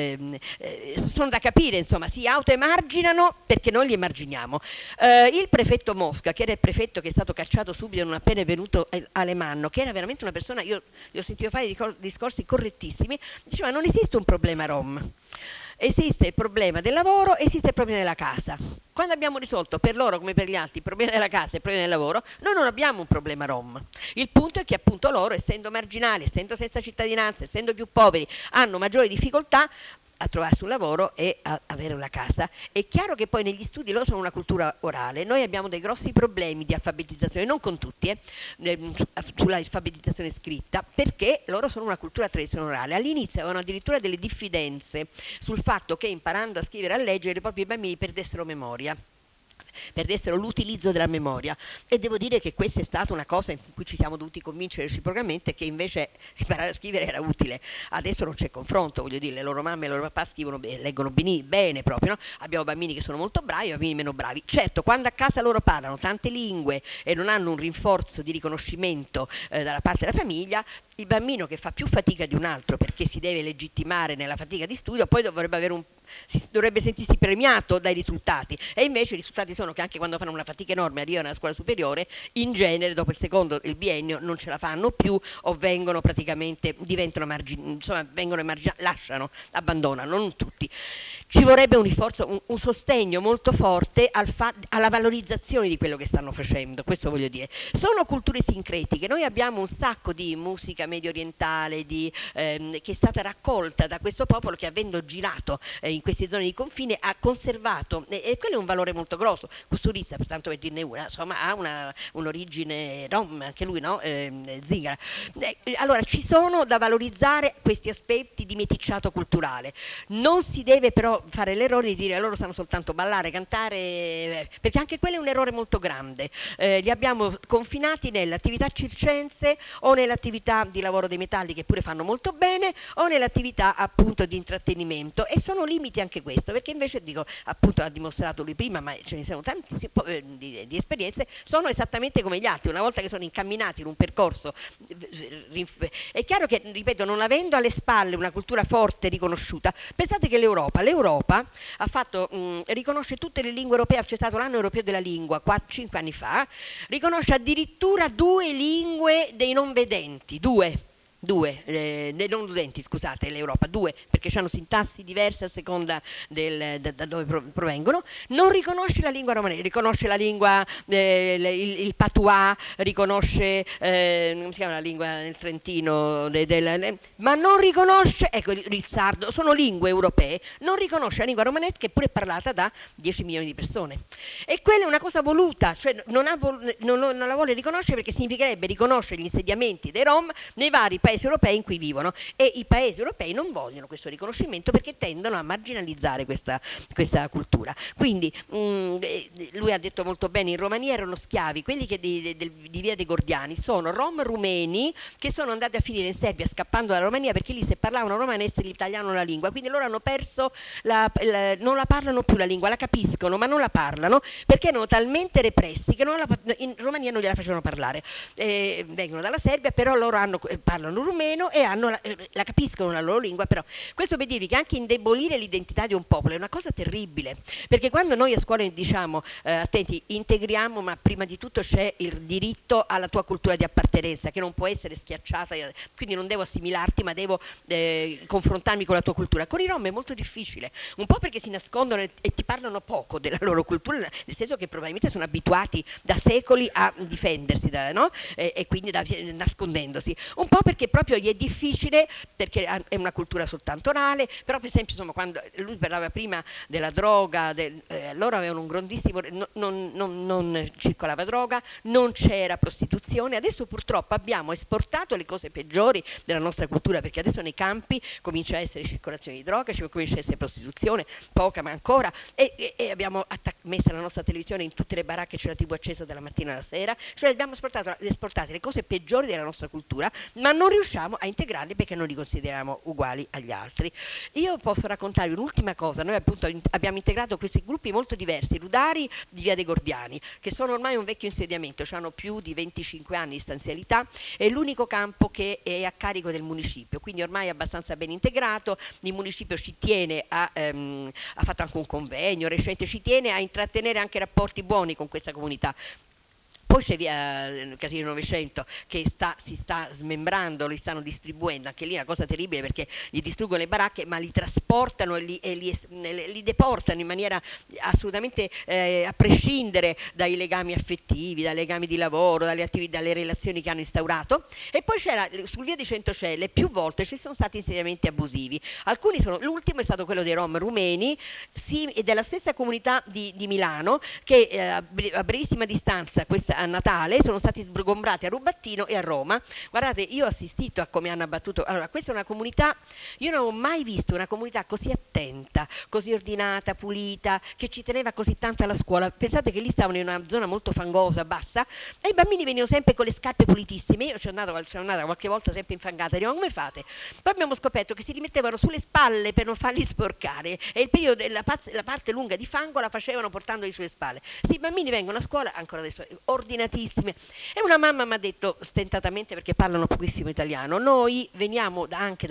da capire, insomma, si autoemarginano perché noi li emarginiamo. Il prefetto Mosca, che era il prefetto che è stato cacciato subito non appena è venuto Alemanno, che era veramente una persona, io gli ho sentito fare discorsi correttissimi, diceva: non esiste un problema rom, esiste il problema del lavoro, esiste il problema della casa. Quando abbiamo risolto per loro come per gli altri il problema della casa e il problema del lavoro, noi non abbiamo un problema rom. Il punto è che appunto loro, essendo marginali, essendo senza cittadinanza, essendo più poveri, hanno maggiori difficoltà a trovarsi un lavoro e a avere una casa. È chiaro che poi negli studi loro sono una cultura orale, noi abbiamo dei grossi problemi di alfabetizzazione, non con tutti, sulla alfabetizzazione scritta, perché loro sono una cultura tradizionale orale. All'inizio avevano addirittura delle diffidenze sul fatto che imparando a scrivere e a leggere i propri bambini perdessero memoria, perdessero l'utilizzo della memoria, e devo dire che questa è stata una cosa in cui ci siamo dovuti convincere reciprocamente che invece imparare a scrivere era utile. Adesso non c'è confronto, voglio dire, le loro mamme e i loro papà scrivono bene, leggono bene proprio, no? Abbiamo bambini che sono molto bravi, bambini meno bravi. Certo, quando a casa loro parlano tante lingue e non hanno un rinforzo di riconoscimento dalla parte della famiglia, il bambino che fa più fatica di un altro perché si deve legittimare nella fatica di studio poi dovrebbe sentirsi premiato dai risultati, e invece i risultati sono che anche quando fanno una fatica enorme arrivano alla scuola superiore, in genere dopo il biennio non ce la fanno più o vengono praticamente, vengono emarginati, lasciano, abbandonano, non tutti. Ci vorrebbe un rinforzo, un sostegno molto forte alla valorizzazione di quello che stanno facendo, questo voglio dire. Sono culture sincretiche, noi abbiamo un sacco di musica medio orientale che è stata raccolta da questo popolo che, avendo girato in queste zone di confine, ha conservato, e quello è un valore molto grosso. Kusturica, pertanto per dirne una, insomma, ha un'origine rom, anche lui, no? Zingara. Allora ci sono da valorizzare questi aspetti di meticciato culturale. Non si deve però fare l'errore di dire loro sanno soltanto ballare, cantare, perché anche quello è un errore molto grande. Li abbiamo confinati nelle attività circense o nell'attività di lavoro dei metalli, che pure fanno molto bene, o nell'attività appunto di intrattenimento, e sono limiti anche questo, perché invece, dico, appunto ha dimostrato lui prima, ma ce ne sono tanti di esperienze, sono esattamente come gli altri. Una volta che sono incamminati in un percorso, è chiaro che, ripeto, non avendo alle spalle una cultura forte riconosciuta, pensate che l'Europa ha fatto, riconosce tutte le lingue europee, c'è stato l'anno europeo della lingua 5 anni fa, riconosce addirittura 2 lingue dei non vedenti, dei non udenti, scusate, l'Europa, 2, perché hanno sintassi diverse a seconda da dove provengono. Non riconosce la lingua romanese, riconosce la lingua, il patois, riconosce, come si chiama la lingua nel Trentino, ma non riconosce, ecco, il sardo, sono lingue europee, non riconosce la lingua romanese, che pure è parlata da 10 milioni di persone. E quella è una cosa voluta, cioè non la vuole riconoscere, perché significherebbe riconoscere gli insediamenti dei Rom nei vari paesi paesi europei in cui vivono, e i paesi europei non vogliono questo riconoscimento perché tendono a marginalizzare questa cultura. Quindi lui ha detto molto bene, in Romania erano schiavi, quelli che di Via dei Gordiani sono rom rumeni che sono andati a finire in Serbia scappando dalla Romania perché lì se parlavano romanese gli tagliavano la lingua, quindi loro hanno perso non la parlano più la lingua, la capiscono ma non la parlano perché erano talmente repressi che in Romania non gliela facevano parlare. Vengono dalla Serbia, però loro parlano rumeno e la capiscono la loro lingua, però questo per dirvi che anche indebolire l'identità di un popolo è una cosa terribile, perché quando noi a scuola diciamo attenti, integriamo, ma prima di tutto c'è il diritto alla tua cultura di appartenenza che non può essere schiacciata, quindi non devo assimilarti ma devo confrontarmi con la tua cultura. Con i Rom è molto difficile, un po' perché si nascondono e ti parlano poco della loro cultura, nel senso che probabilmente sono abituati da secoli a difendersi, no? E quindi nascondendosi, un po' perché proprio gli è difficile perché è una cultura soltanto orale, però per esempio insomma, quando lui parlava prima della droga, loro avevano un grandissimo, non circolava droga, non c'era prostituzione, adesso purtroppo abbiamo esportato le cose peggiori della nostra cultura, perché adesso nei campi comincia a essere circolazione di droga, comincia a essere prostituzione, poca ma ancora, e abbiamo messo la nostra televisione in tutte le baracche, c'è la TV accesa dalla mattina alla sera, cioè abbiamo esportato le cose peggiori della nostra cultura, ma non riusciamo a integrarli perché non li consideriamo uguali agli altri. Io posso raccontarvi un'ultima cosa, noi appunto abbiamo integrato questi gruppi molto diversi, Rudari di Via dei Gordiani, che sono ormai un vecchio insediamento, hanno più di 25 anni di stanzialità, è l'unico campo che è a carico del municipio, quindi ormai è abbastanza ben integrato, il municipio ci tiene ha fatto anche un convegno recente, ci tiene a intrattenere anche rapporti buoni con questa comunità. Poi c'è via Casino 900 che si sta smembrando, li stanno distribuendo, anche lì è una cosa terribile perché gli distruggono le baracche ma li trasportano e li deportano in maniera assolutamente a prescindere dai legami affettivi, dai legami di lavoro, dalle relazioni che hanno instaurato. E poi c'era sul via di Centocelle più volte ci sono stati insediamenti abusivi, l'ultimo è stato quello dei Rom rumeni e della stessa comunità di Milano che a brevissima distanza a Natale sono stati sgombrati a Rubattino e a Roma. Guardate, io ho assistito a come hanno abbattuto. Allora, questa è una comunità, io non ho mai visto una comunità così attenta, così ordinata, pulita, che ci teneva così tanto alla scuola. Pensate che lì stavano in una zona molto fangosa, bassa, e i bambini venivano sempre con le scarpe pulitissime. Io ci sono andata qualche volta sempre infangata, dico, come fate? Poi abbiamo scoperto che si rimettevano sulle spalle per non farli sporcare, e il periodo la parte lunga di fango la facevano portandoli sulle spalle. Sì, i bambini vengono a scuola ancora adesso ordinatissime, e una mamma mi ha detto stentatamente, perché parlano pochissimo italiano, noi veniamo anche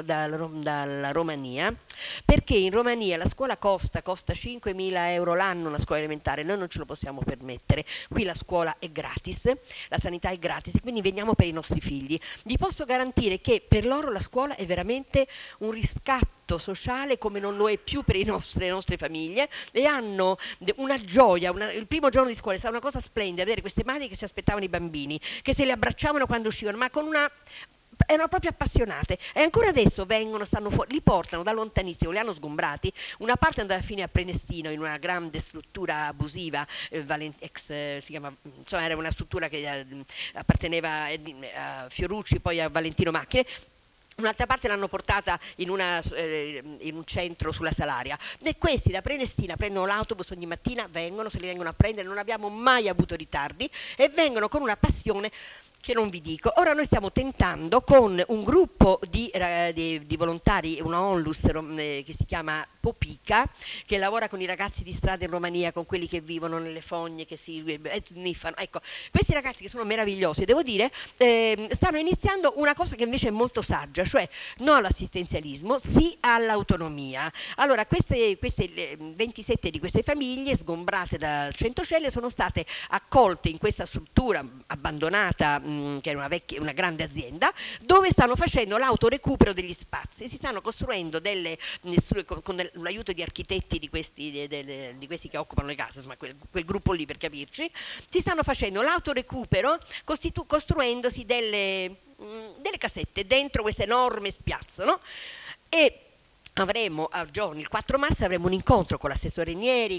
dalla Romania, perché in Romania la scuola costa 5.000 euro l'anno, una scuola elementare, noi non ce lo possiamo permettere, qui la scuola è gratis, la sanità è gratis, quindi veniamo per i nostri figli. Gli posso garantire che per loro la scuola è veramente un riscatto sociale come non lo è più per le nostre famiglie, e hanno una gioia, il primo giorno di scuola è stata una cosa splendida vedere queste madri che si aspettavano i bambini, che se li abbracciavano quando uscivano, ma erano proprio appassionate, e ancora adesso stanno fuori, li portano da lontanissimo, li hanno sgombrati, una parte è andata a fine a Prenestino in una grande struttura abusiva, si chiama, insomma era una struttura che apparteneva a Fiorucci, poi a Valentino Macchine. Un'altra parte l'hanno portata in un centro sulla Salaria, e questi da Prenestina prendono l'autobus ogni mattina, se li vengono a prendere, non abbiamo mai avuto ritardi, e vengono con una passione che non vi dico. Ora noi stiamo tentando con un gruppo di volontari, una onlus che si chiama Popica, che lavora con i ragazzi di strada in Romania, con quelli che vivono nelle fogne, che si sniffano. Ecco, questi ragazzi che sono meravigliosi, devo dire, stanno iniziando una cosa che invece è molto saggia, cioè no all'assistenzialismo, sì all'autonomia. Allora, queste 27 di queste famiglie sgombrate da Centocelle sono state accolte in questa struttura abbandonata, che era una grande azienda, dove stanno facendo l'autorecupero degli spazi, si stanno costruendo con l'aiuto di architetti di questi che occupano le case, insomma quel gruppo lì, per capirci, si stanno facendo l'autorecupero costruendosi delle casette dentro questo enorme spiazzo, no? E avremo a giorni, il 4 marzo avremo un incontro con l'assessore Rinieri,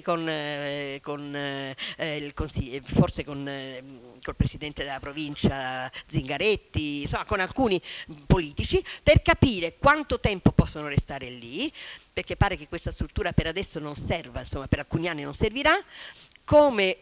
forse col presidente della provincia Zingaretti, insomma con alcuni politici, per capire quanto tempo possono restare lì, perché pare che questa struttura per adesso non serva, insomma per alcuni anni non servirà, come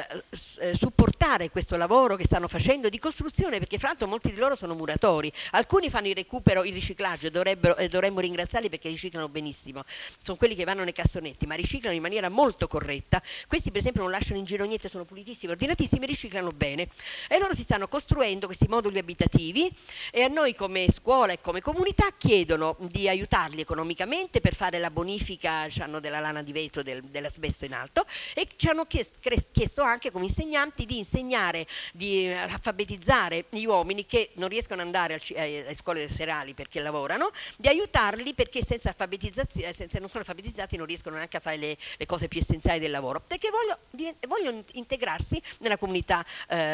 supportare questo lavoro che stanno facendo di costruzione, perché fra l'altro molti di loro sono muratori, alcuni fanno il recupero, il riciclaggio, dovremmo ringraziarli perché riciclano benissimo, sono quelli che vanno nei cassonetti, ma riciclano in maniera molto corretta. Questi per esempio non lasciano in giro niente, sono pulitissimi, ordinatissimi, riciclano bene, e loro si stanno costruendo questi moduli abitativi e a noi come scuola e come comunità chiedono di aiutarli economicamente per fare la bonifica, hanno della lana di vetro, dell'asbesto in alto, e ci hanno chiesto anche come insegnanti di insegnare, di alfabetizzare gli uomini che non riescono ad andare alle scuole serali perché lavorano, di aiutarli perché senza alfabetizzazione, se non sono alfabetizzati non riescono neanche a fare le cose più essenziali del lavoro, perché vogliono integrarsi nella comunità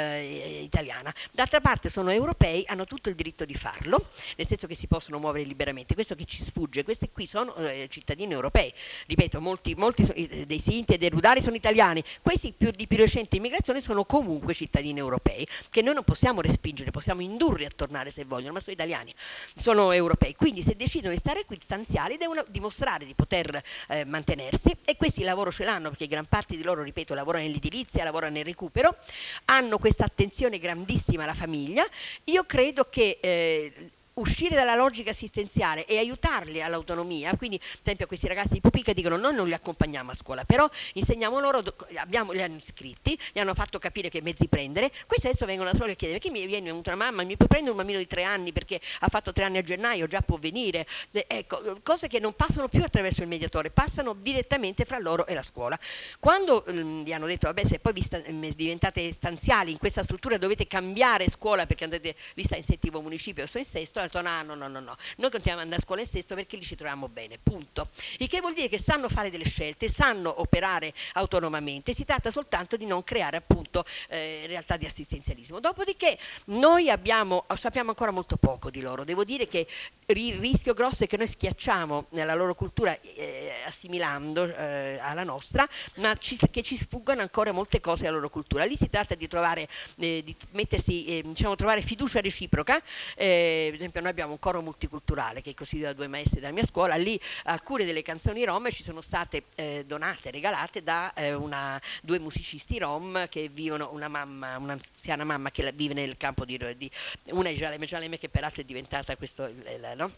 italiana. D'altra parte sono europei, hanno tutto il diritto di farlo, nel senso che si possono muovere liberamente. Questo che ci sfugge, questi qui sono cittadini europei, ripeto, molti dei Sinti e dei Rudari sono italiani, questi di più recente immigrazione sono comunque cittadini europei che noi non possiamo respingere, possiamo indurli a tornare se vogliono, ma sono italiani, sono europei, quindi se decidono di stare qui stanziali devono dimostrare di poter mantenersi, e questi il lavoro ce l'hanno perché gran parte di loro, ripeto, lavorano nell'edilizia, lavorano nel recupero, hanno questa attenzione grandissima alla famiglia. Io credo che uscire dalla logica assistenziale e aiutarli all'autonomia, quindi per esempio questi ragazzi di Pupica dicono noi non li accompagniamo a scuola, però insegniamo loro, li hanno iscritti, gli hanno fatto capire che mezzi prendere, questi adesso vengono da soli a chiedere perché mi viene una mamma, mi puoi prendere un bambino di 3 anni perché ha fatto 3 anni a gennaio, già può venire, ecco, cose che non passano più attraverso il mediatore, passano direttamente fra loro e la scuola. Quando gli hanno detto vabbè, se poi diventate stanziali in questa struttura dovete cambiare scuola perché andate, lì sta in 7° municipio, sto in 6º, ho detto no, noi continuiamo ad andare a scuola in 6º perché lì ci troviamo bene, punto. Il che vuol dire che sanno fare delle scelte, sanno operare autonomamente, si tratta soltanto di non creare appunto realtà di assistenzialismo. Dopodiché noi sappiamo ancora molto poco di loro, devo dire che il rischio grosso è che noi schiacciamo nella loro cultura assimilando alla nostra, ma che ci sfuggano ancora molte cose alla loro cultura. Lì si tratta di trovare, di mettersi, trovare fiducia reciproca. Per esempio noi abbiamo un coro multiculturale che è costituito da 2 maestri della mia scuola, lì alcune delle canzoni rom ci sono state donate, regalate da 2 musicisti rom che vivono, un'anziana mamma che vive nel campo di una è Jaleme che peraltro è diventata questo, no?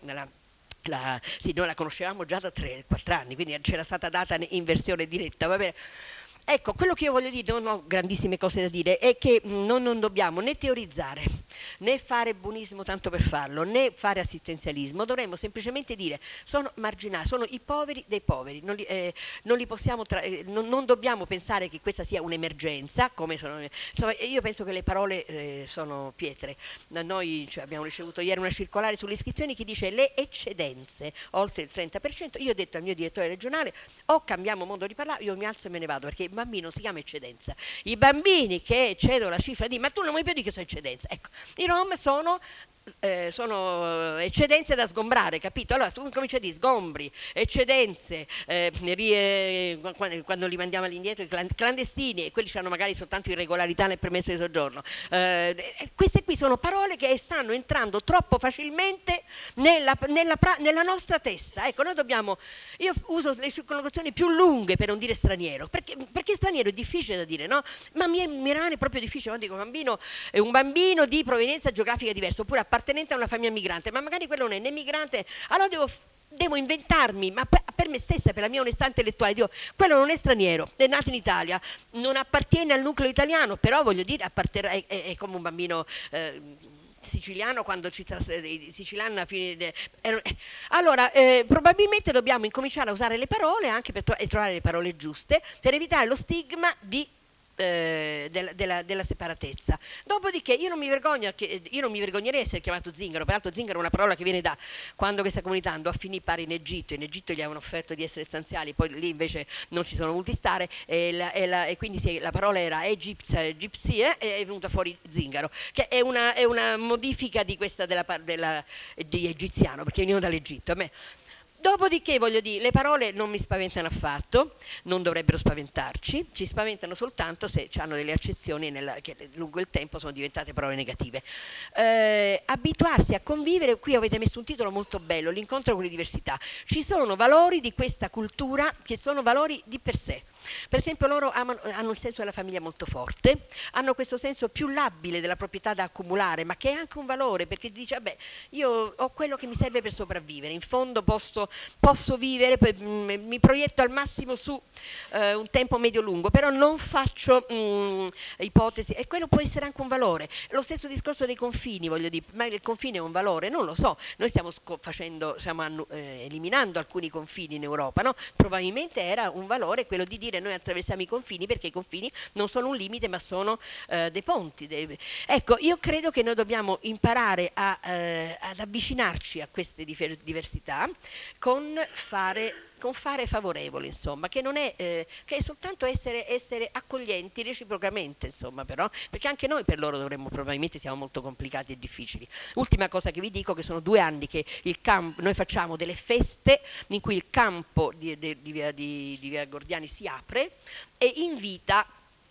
Sì, noi la conoscevamo già da 3-4 anni, quindi c'era stata data in versione diretta, va bene. Ecco, quello che io voglio dire, non ho grandissime cose da dire, è che non dobbiamo né teorizzare, né fare buonismo tanto per farlo, né fare assistenzialismo, dovremmo semplicemente dire sono marginali, sono i poveri dei poveri, non li possiamo non dobbiamo pensare che questa sia un'emergenza, come insomma, io penso che le parole sono pietre. Noi abbiamo ricevuto ieri una circolare sulle iscrizioni che dice le eccedenze oltre il 30%, io ho detto al mio direttore regionale o cambiamo modo di parlare, io mi alzo e me ne vado perché il bambino si chiama eccedenza, i bambini che eccedono la cifra ma tu non mi più di che sono eccedenza, ecco, i rom sono eccedenze da sgombrare, capito? Allora tu cominci a dire sgombri, eccedenze, quando li mandiamo all'indietro i clandestini, e quelli hanno magari soltanto irregolarità nel permesso di soggiorno, queste qui sono parole che stanno entrando troppo facilmente nella nostra testa, ecco, io uso le circonlocuzioni più lunghe per non dire straniero, perché straniero è difficile da dire, no? Ma mi rimane proprio difficile quando dico un bambino di provenienza geografica diversa, oppure appartenente a una famiglia migrante, ma magari quello non è né migrante, allora devo inventarmi, ma per me stessa, per la mia onestà intellettuale, dico, quello non è straniero, è nato in Italia, non appartiene al nucleo italiano, però voglio dire, è come un bambino siciliano quando siciliano alla fine allora probabilmente dobbiamo incominciare a usare le parole anche e trovare le parole giuste per evitare lo stigma della separatezza. Dopodiché io non mi vergognerei di essere chiamato zingaro, peraltro zingaro è una parola che viene da quando questa comunità andò a finire pari in Egitto gli avevano offerto di essere stanziali, poi lì invece non ci sono voluti stare e quindi la parola era gypsy è venuta fuori zingaro, che è una modifica di questa di egiziano, perché venivo dall'Egitto. Dopodiché, voglio dire, le parole non mi spaventano affatto, non dovrebbero spaventarci, ci spaventano soltanto se hanno delle accezioni che lungo il tempo sono diventate parole negative. Abituarsi a convivere, qui avete messo un titolo molto bello, l'incontro con le diversità. Ci sono valori di questa cultura che sono valori di per sé. Per esempio loro hanno il senso della famiglia molto forte, hanno questo senso più labile della proprietà da accumulare, ma che è anche un valore, perché dice, vabbè, io ho quello che mi serve per sopravvivere, in fondo posso vivere, mi proietto al massimo su un tempo medio-lungo, però non faccio ipotesi, e quello può essere anche un valore. Lo stesso discorso dei confini, voglio dire, ma il confine è un valore? Non lo so, noi stiamo eliminando alcuni confini in Europa, no? Probabilmente era un valore quello di dire noi attraversiamo i confini perché i confini non sono un limite ma sono dei ponti. Ecco, io credo che noi dobbiamo imparare ad avvicinarci a queste diversità con fare favorevole, insomma, che non è che è soltanto essere accoglienti reciprocamente, insomma, però, perché anche noi per loro probabilmente siamo molto complicati e difficili. Ultima cosa che vi dico, che sono 2 anni che noi facciamo delle feste in cui il campo di Via Gordiani si apre e invita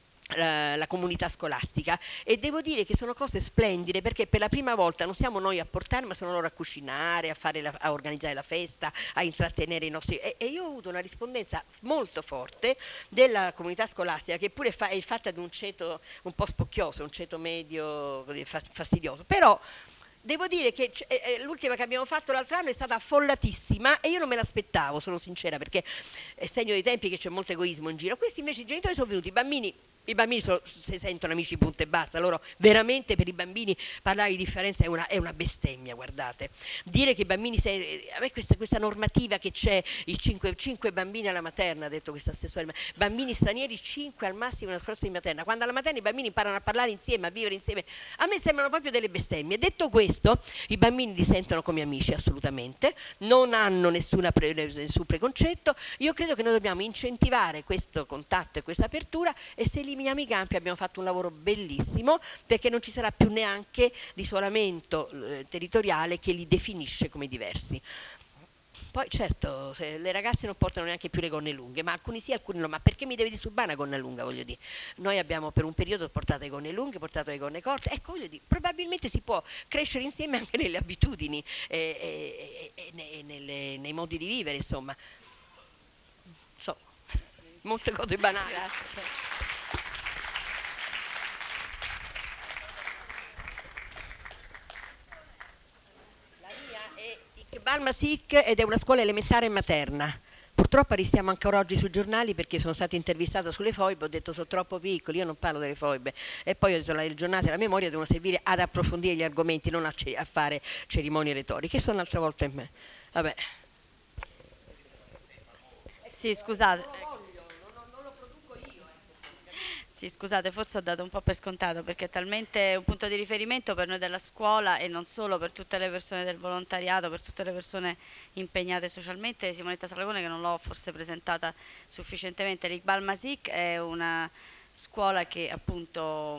la comunità scolastica, e devo dire che sono cose splendide, perché per la prima volta non siamo noi a portare, ma sono loro a cucinare, a organizzare la festa, a intrattenere i nostri, e io ho avuto una rispondenza molto forte della comunità scolastica, che pure è fatta di un ceto un po' spocchioso, un ceto medio fastidioso, però devo dire che l'ultima che abbiamo fatto l'altro anno è stata affollatissima e io non me l'aspettavo, sono sincera, perché è segno dei tempi che c'è molto egoismo in giro. Questi invece i genitori sono venuti, i bambini si sentono amici, punto e basta. Loro veramente, per i bambini parlare di differenza è una bestemmia, guardate. Dire che i bambini, a me questa normativa che c'è, i 5 bambini alla materna, ha detto questa assessore, bambini stranieri 5 al massimo nel corso di materna, quando alla materna i bambini imparano a parlare insieme, a vivere insieme, a me sembrano proprio delle bestemmie. Detto questo, i bambini li sentono come amici assolutamente, non hanno nessun preconcetto. Io credo che noi dobbiamo incentivare questo contatto e questa apertura, e se eliminiamo i campi abbiamo fatto un lavoro bellissimo, perché non ci sarà più neanche l'isolamento territoriale che li definisce come diversi. Poi certo, le ragazze non portano neanche più le gonne lunghe, ma alcuni sì, alcuni no. Ma perché mi deve disturbare una gonna lunga, voglio dire? Noi abbiamo per un periodo portato le gonne lunghe, portato le gonne corte. Ecco, voglio dire, probabilmente si può crescere insieme anche nelle abitudini e nei modi di vivere, insomma. So, molte cose banali. Grazie. Balmasic, ed è una scuola elementare e materna. Purtroppo restiamo ancora oggi sui giornali, perché sono stata intervistata sulle foibe, ho detto sono troppo piccoli, io non parlo delle foibe, e poi ho detto le giornate della memoria devono servire ad approfondire gli argomenti, non a fare cerimonie retoriche. Sono un'altra volta in me. Vabbè. Sì, scusate. Sì, scusate, forse ho dato un po' per scontato, perché è talmente un punto di riferimento per noi della scuola e non solo, per tutte le persone del volontariato, per tutte le persone impegnate socialmente. Simonetta Salagone, che non l'ho forse presentata sufficientemente, l'Iqbal Masik è una scuola che appunto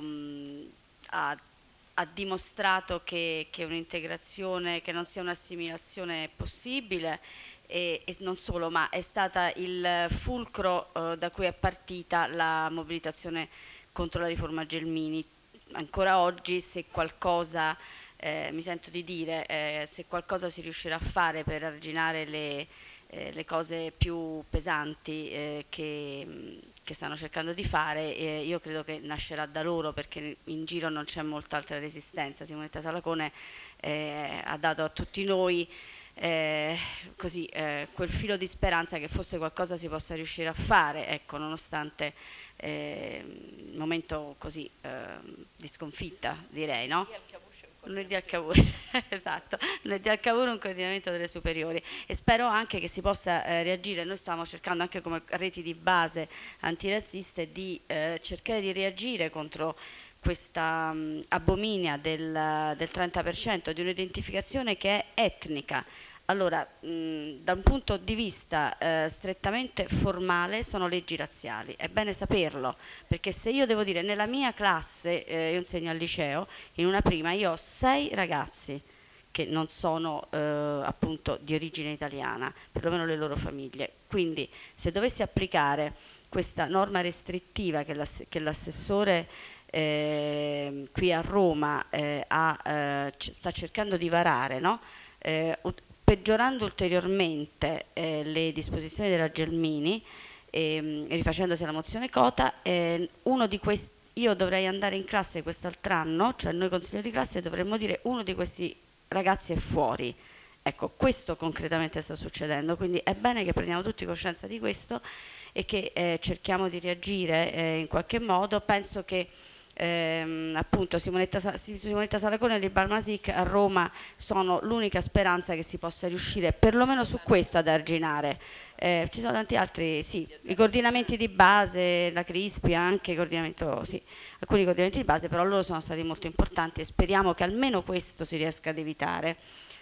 ha dimostrato che un'integrazione, che non sia un'assimilazione possibile. E non solo, ma è stata il fulcro da cui è partita la mobilitazione contro la riforma Gelmini. Ancora oggi, se qualcosa, mi sento di dire, se qualcosa si riuscirà a fare per arginare le cose più pesanti che stanno cercando di fare, io credo che nascerà da loro, perché in giro non c'è molta altra resistenza. Simonetta Salacone ha dato a tutti noi quel filo di speranza che forse qualcosa si possa riuscire a fare, ecco, nonostante il momento così di sconfitta, direi, no? Lunedì al Cavour, esatto, lunedì al Cavour un coordinamento delle superiori, e spero anche che si possa reagire. Noi stiamo cercando anche come reti di base antirazziste di cercare di reagire contro questa abominia del 30%, di un'identificazione che è etnica. Allora, da un punto di vista strettamente formale sono leggi razziali, è bene saperlo, perché se io devo dire nella mia classe, io insegno al liceo, in una prima io ho 6 ragazzi che non sono appunto di origine italiana, perlomeno le loro famiglie. Quindi se dovessi applicare questa norma restrittiva che l'assessore qui a Roma sta cercando di varare, no? Peggiorando ulteriormente le disposizioni della Gelmini, rifacendosi alla mozione Cota, uno di questi, io dovrei andare in classe quest'altro anno, cioè noi consiglio di classe dovremmo dire uno di questi ragazzi è fuori. Ecco, questo concretamente sta succedendo, quindi è bene che prendiamo tutti coscienza di questo e che cerchiamo di reagire in qualche modo. Penso che appunto Simonetta Salacone e Libar Masic a Roma sono l'unica speranza che si possa riuscire perlomeno su questo ad arginare. Ci sono tanti altri, sì, i coordinamenti di base, la CRISPI anche, sì, alcuni coordinamenti di base, però loro sono stati molto importanti e speriamo che almeno questo si riesca ad evitare.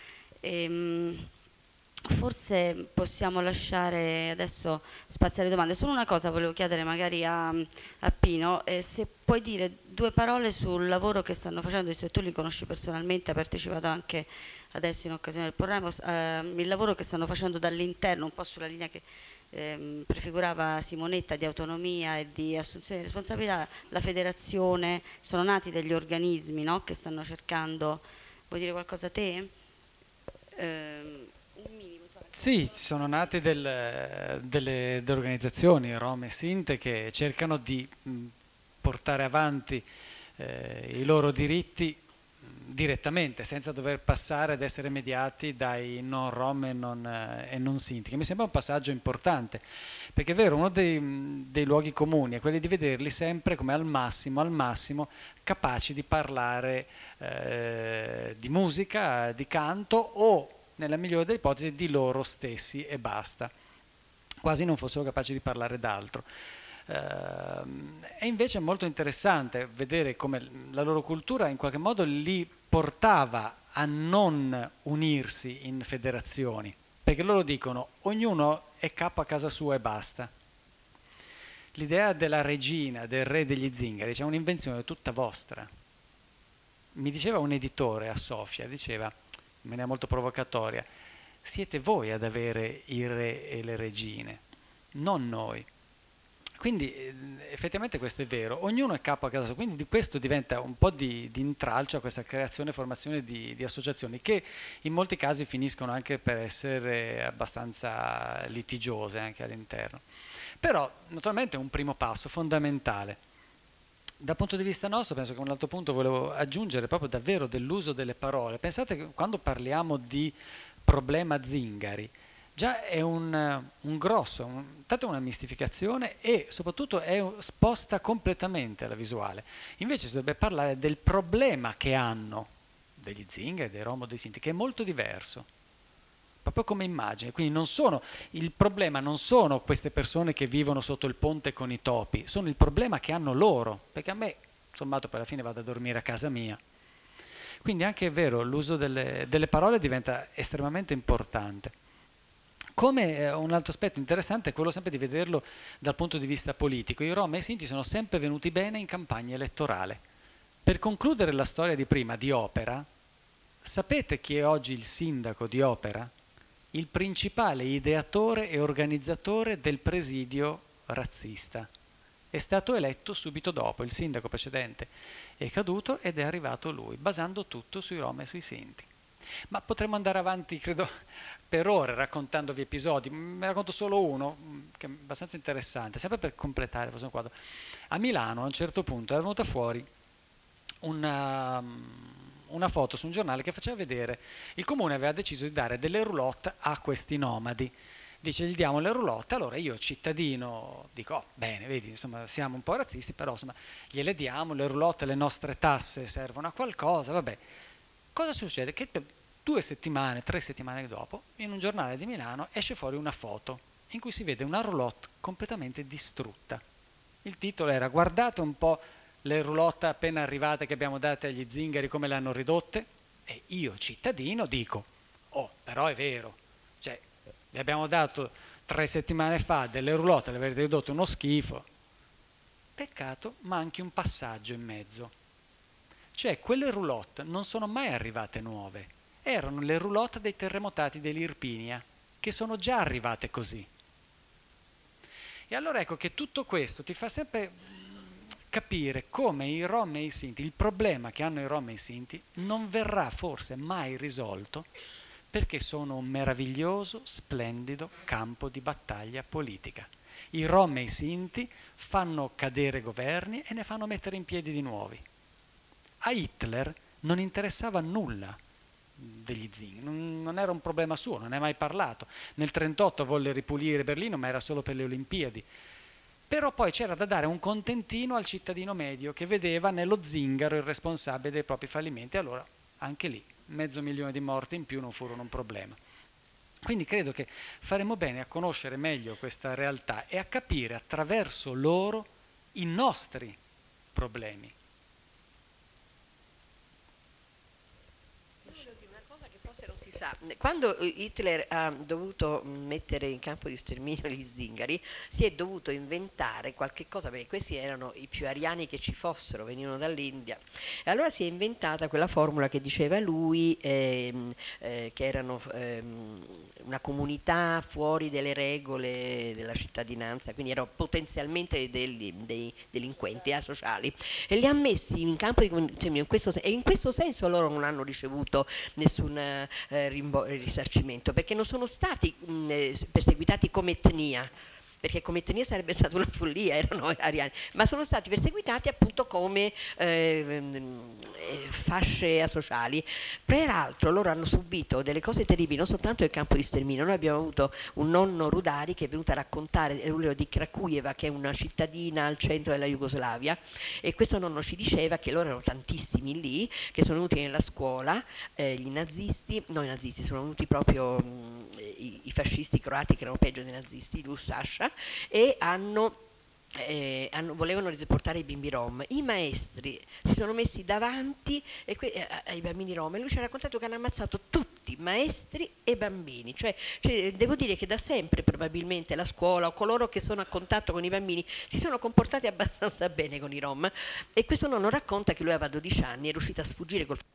Forse possiamo lasciare adesso spazio alle domande. Solo una cosa volevo chiedere magari a Pino, se puoi dire due parole sul lavoro che stanno facendo, se tu li conosci personalmente, hai partecipato anche adesso in occasione del Porremos, il lavoro che stanno facendo dall'interno, un po' sulla linea che prefigurava Simonetta, di autonomia e di assunzione di responsabilità, la federazione, sono nati degli organismi, no, che stanno cercando, vuoi dire qualcosa a te? Sì, ci sono nate delle organizzazioni, Rom e Sinte, che cercano di portare avanti i loro diritti direttamente, senza dover passare ad essere mediati dai non Rom e non Sinti, che mi sembra un passaggio importante, perché è vero, uno dei luoghi comuni è quello di vederli sempre come al massimo capaci di parlare di musica, di canto o, nella migliore delle ipotesi, di loro stessi e basta, quasi non fossero capaci di parlare d'altro. E invece è molto interessante vedere come la loro cultura in qualche modo li portava a non unirsi in federazioni, perché loro dicono ognuno è capo a casa sua e basta. L'idea della regina, del re degli zingari, c'è un'invenzione tutta vostra. Mi diceva un editore a Sofia, diceva in maniera molto provocatoria: siete voi ad avere i re e le regine, non noi. Quindi effettivamente questo è vero, ognuno è capo a casa sua, quindi di questo diventa un po' di intralcio a questa creazione e formazione di associazioni che in molti casi finiscono anche per essere abbastanza litigiose anche all'interno. Però naturalmente è un primo passo fondamentale. Dal punto di vista nostro, penso che un altro punto volevo aggiungere proprio davvero dell'uso delle parole. Pensate che quando parliamo di problema zingari, già è un grosso, tanto è una mistificazione e soprattutto sposta completamente la visuale. Invece si dovrebbe parlare del problema che hanno degli zingari, dei rom o dei sinti, che è molto diverso, proprio come immagine. Quindi il problema non sono queste persone che vivono sotto il ponte con i topi, sono il problema che hanno loro, perché a me, sommato, per la fine vado a dormire a casa mia. Quindi anche è vero, l'uso delle parole diventa estremamente importante. Come un altro aspetto interessante è quello sempre di vederlo dal punto di vista politico. I Rom e i Sinti sono sempre venuti bene in campagna elettorale. Per concludere la storia di prima di Opera, sapete chi è oggi il sindaco di Opera? Il principale ideatore e organizzatore del presidio razzista. È stato eletto subito dopo, il sindaco precedente è caduto ed è arrivato lui, basando tutto sui Rom e sui Sinti. Ma potremmo andare avanti, credo, per ore raccontandovi episodi. Ne racconto solo uno che è abbastanza interessante, sempre per completare forse un quadro. A Milano a un certo punto era venuta fuori una foto su un giornale che faceva vedere il comune aveva deciso di dare delle roulotte a questi nomadi. Dice, gli diamo le roulotte, allora io cittadino dico, oh, bene, vedi, insomma, siamo un po' razzisti, però insomma, gliele diamo, le roulotte, le nostre tasse servono a qualcosa, vabbè. Cosa succede? Che 2 settimane, 3 settimane dopo, in un giornale di Milano esce fuori una foto in cui si vede una roulotte completamente distrutta. Il titolo era: guardate un po' le roulotte appena arrivate che abbiamo date agli zingari, come le hanno ridotte. E io, cittadino, dico: oh, però è vero, cioè, vi abbiamo dato 3 settimane fa delle roulotte, le avete ridotto uno schifo. Peccato manchi un passaggio in mezzo. Cioè, quelle roulotte non sono mai arrivate nuove, erano le roulotte dei terremotati dell'Irpinia, che sono già arrivate così. E allora ecco che tutto questo ti fa sempre capire come i Rom e i Sinti, il problema che hanno i Rom e i Sinti, non verrà forse mai risolto perché sono un meraviglioso, splendido campo di battaglia politica. I Rom e i Sinti fanno cadere governi e ne fanno mettere in piedi di nuovi. A Hitler non interessava nulla degli zingari, non era un problema suo, non ne ha mai parlato. Nel 1938 volle ripulire Berlino, ma era solo per le Olimpiadi. Però poi c'era da dare un contentino al cittadino medio che vedeva nello zingaro il responsabile dei propri fallimenti. Allora, anche lì, 500.000 di morti in più non furono un problema. Quindi credo che faremo bene a conoscere meglio questa realtà e a capire attraverso loro i nostri problemi. Quando Hitler ha dovuto mettere in campo di sterminio gli zingari, si è dovuto inventare qualche cosa, perché questi erano i più ariani che ci fossero, venivano dall'India, e allora si è inventata quella formula che diceva lui, che erano una comunità fuori delle regole della cittadinanza, quindi erano potenzialmente dei delinquenti asociali, e li ha messi in campo in questo senso loro non hanno ricevuto nessun risarcimento, perché non sono stati perseguitati come etnia, perché come etnia sarebbe stata una follia, erano ariani, ma sono stati perseguitati appunto come fasce asociali. Peraltro loro hanno subito delle cose terribili, non soltanto nel campo di sterminio. Noi abbiamo avuto un nonno Rudari che è venuto a raccontare di Krakujeva, che è una cittadina al centro della Jugoslavia, e questo nonno ci diceva che loro erano tantissimi lì, che sono venuti nella scuola, i nazisti, sono venuti proprio i fascisti croati, che erano peggio dei nazisti, l'Ustascia, e volevano riportare i bimbi rom. I maestri si sono messi davanti ai bambini rom, e lui ci ha raccontato che hanno ammazzato tutti, maestri e bambini. Cioè, devo dire che da sempre probabilmente la scuola o coloro che sono a contatto con i bambini si sono comportati abbastanza bene con i rom, e questo nonno racconta che lui aveva 12 anni, è riuscito a sfuggire col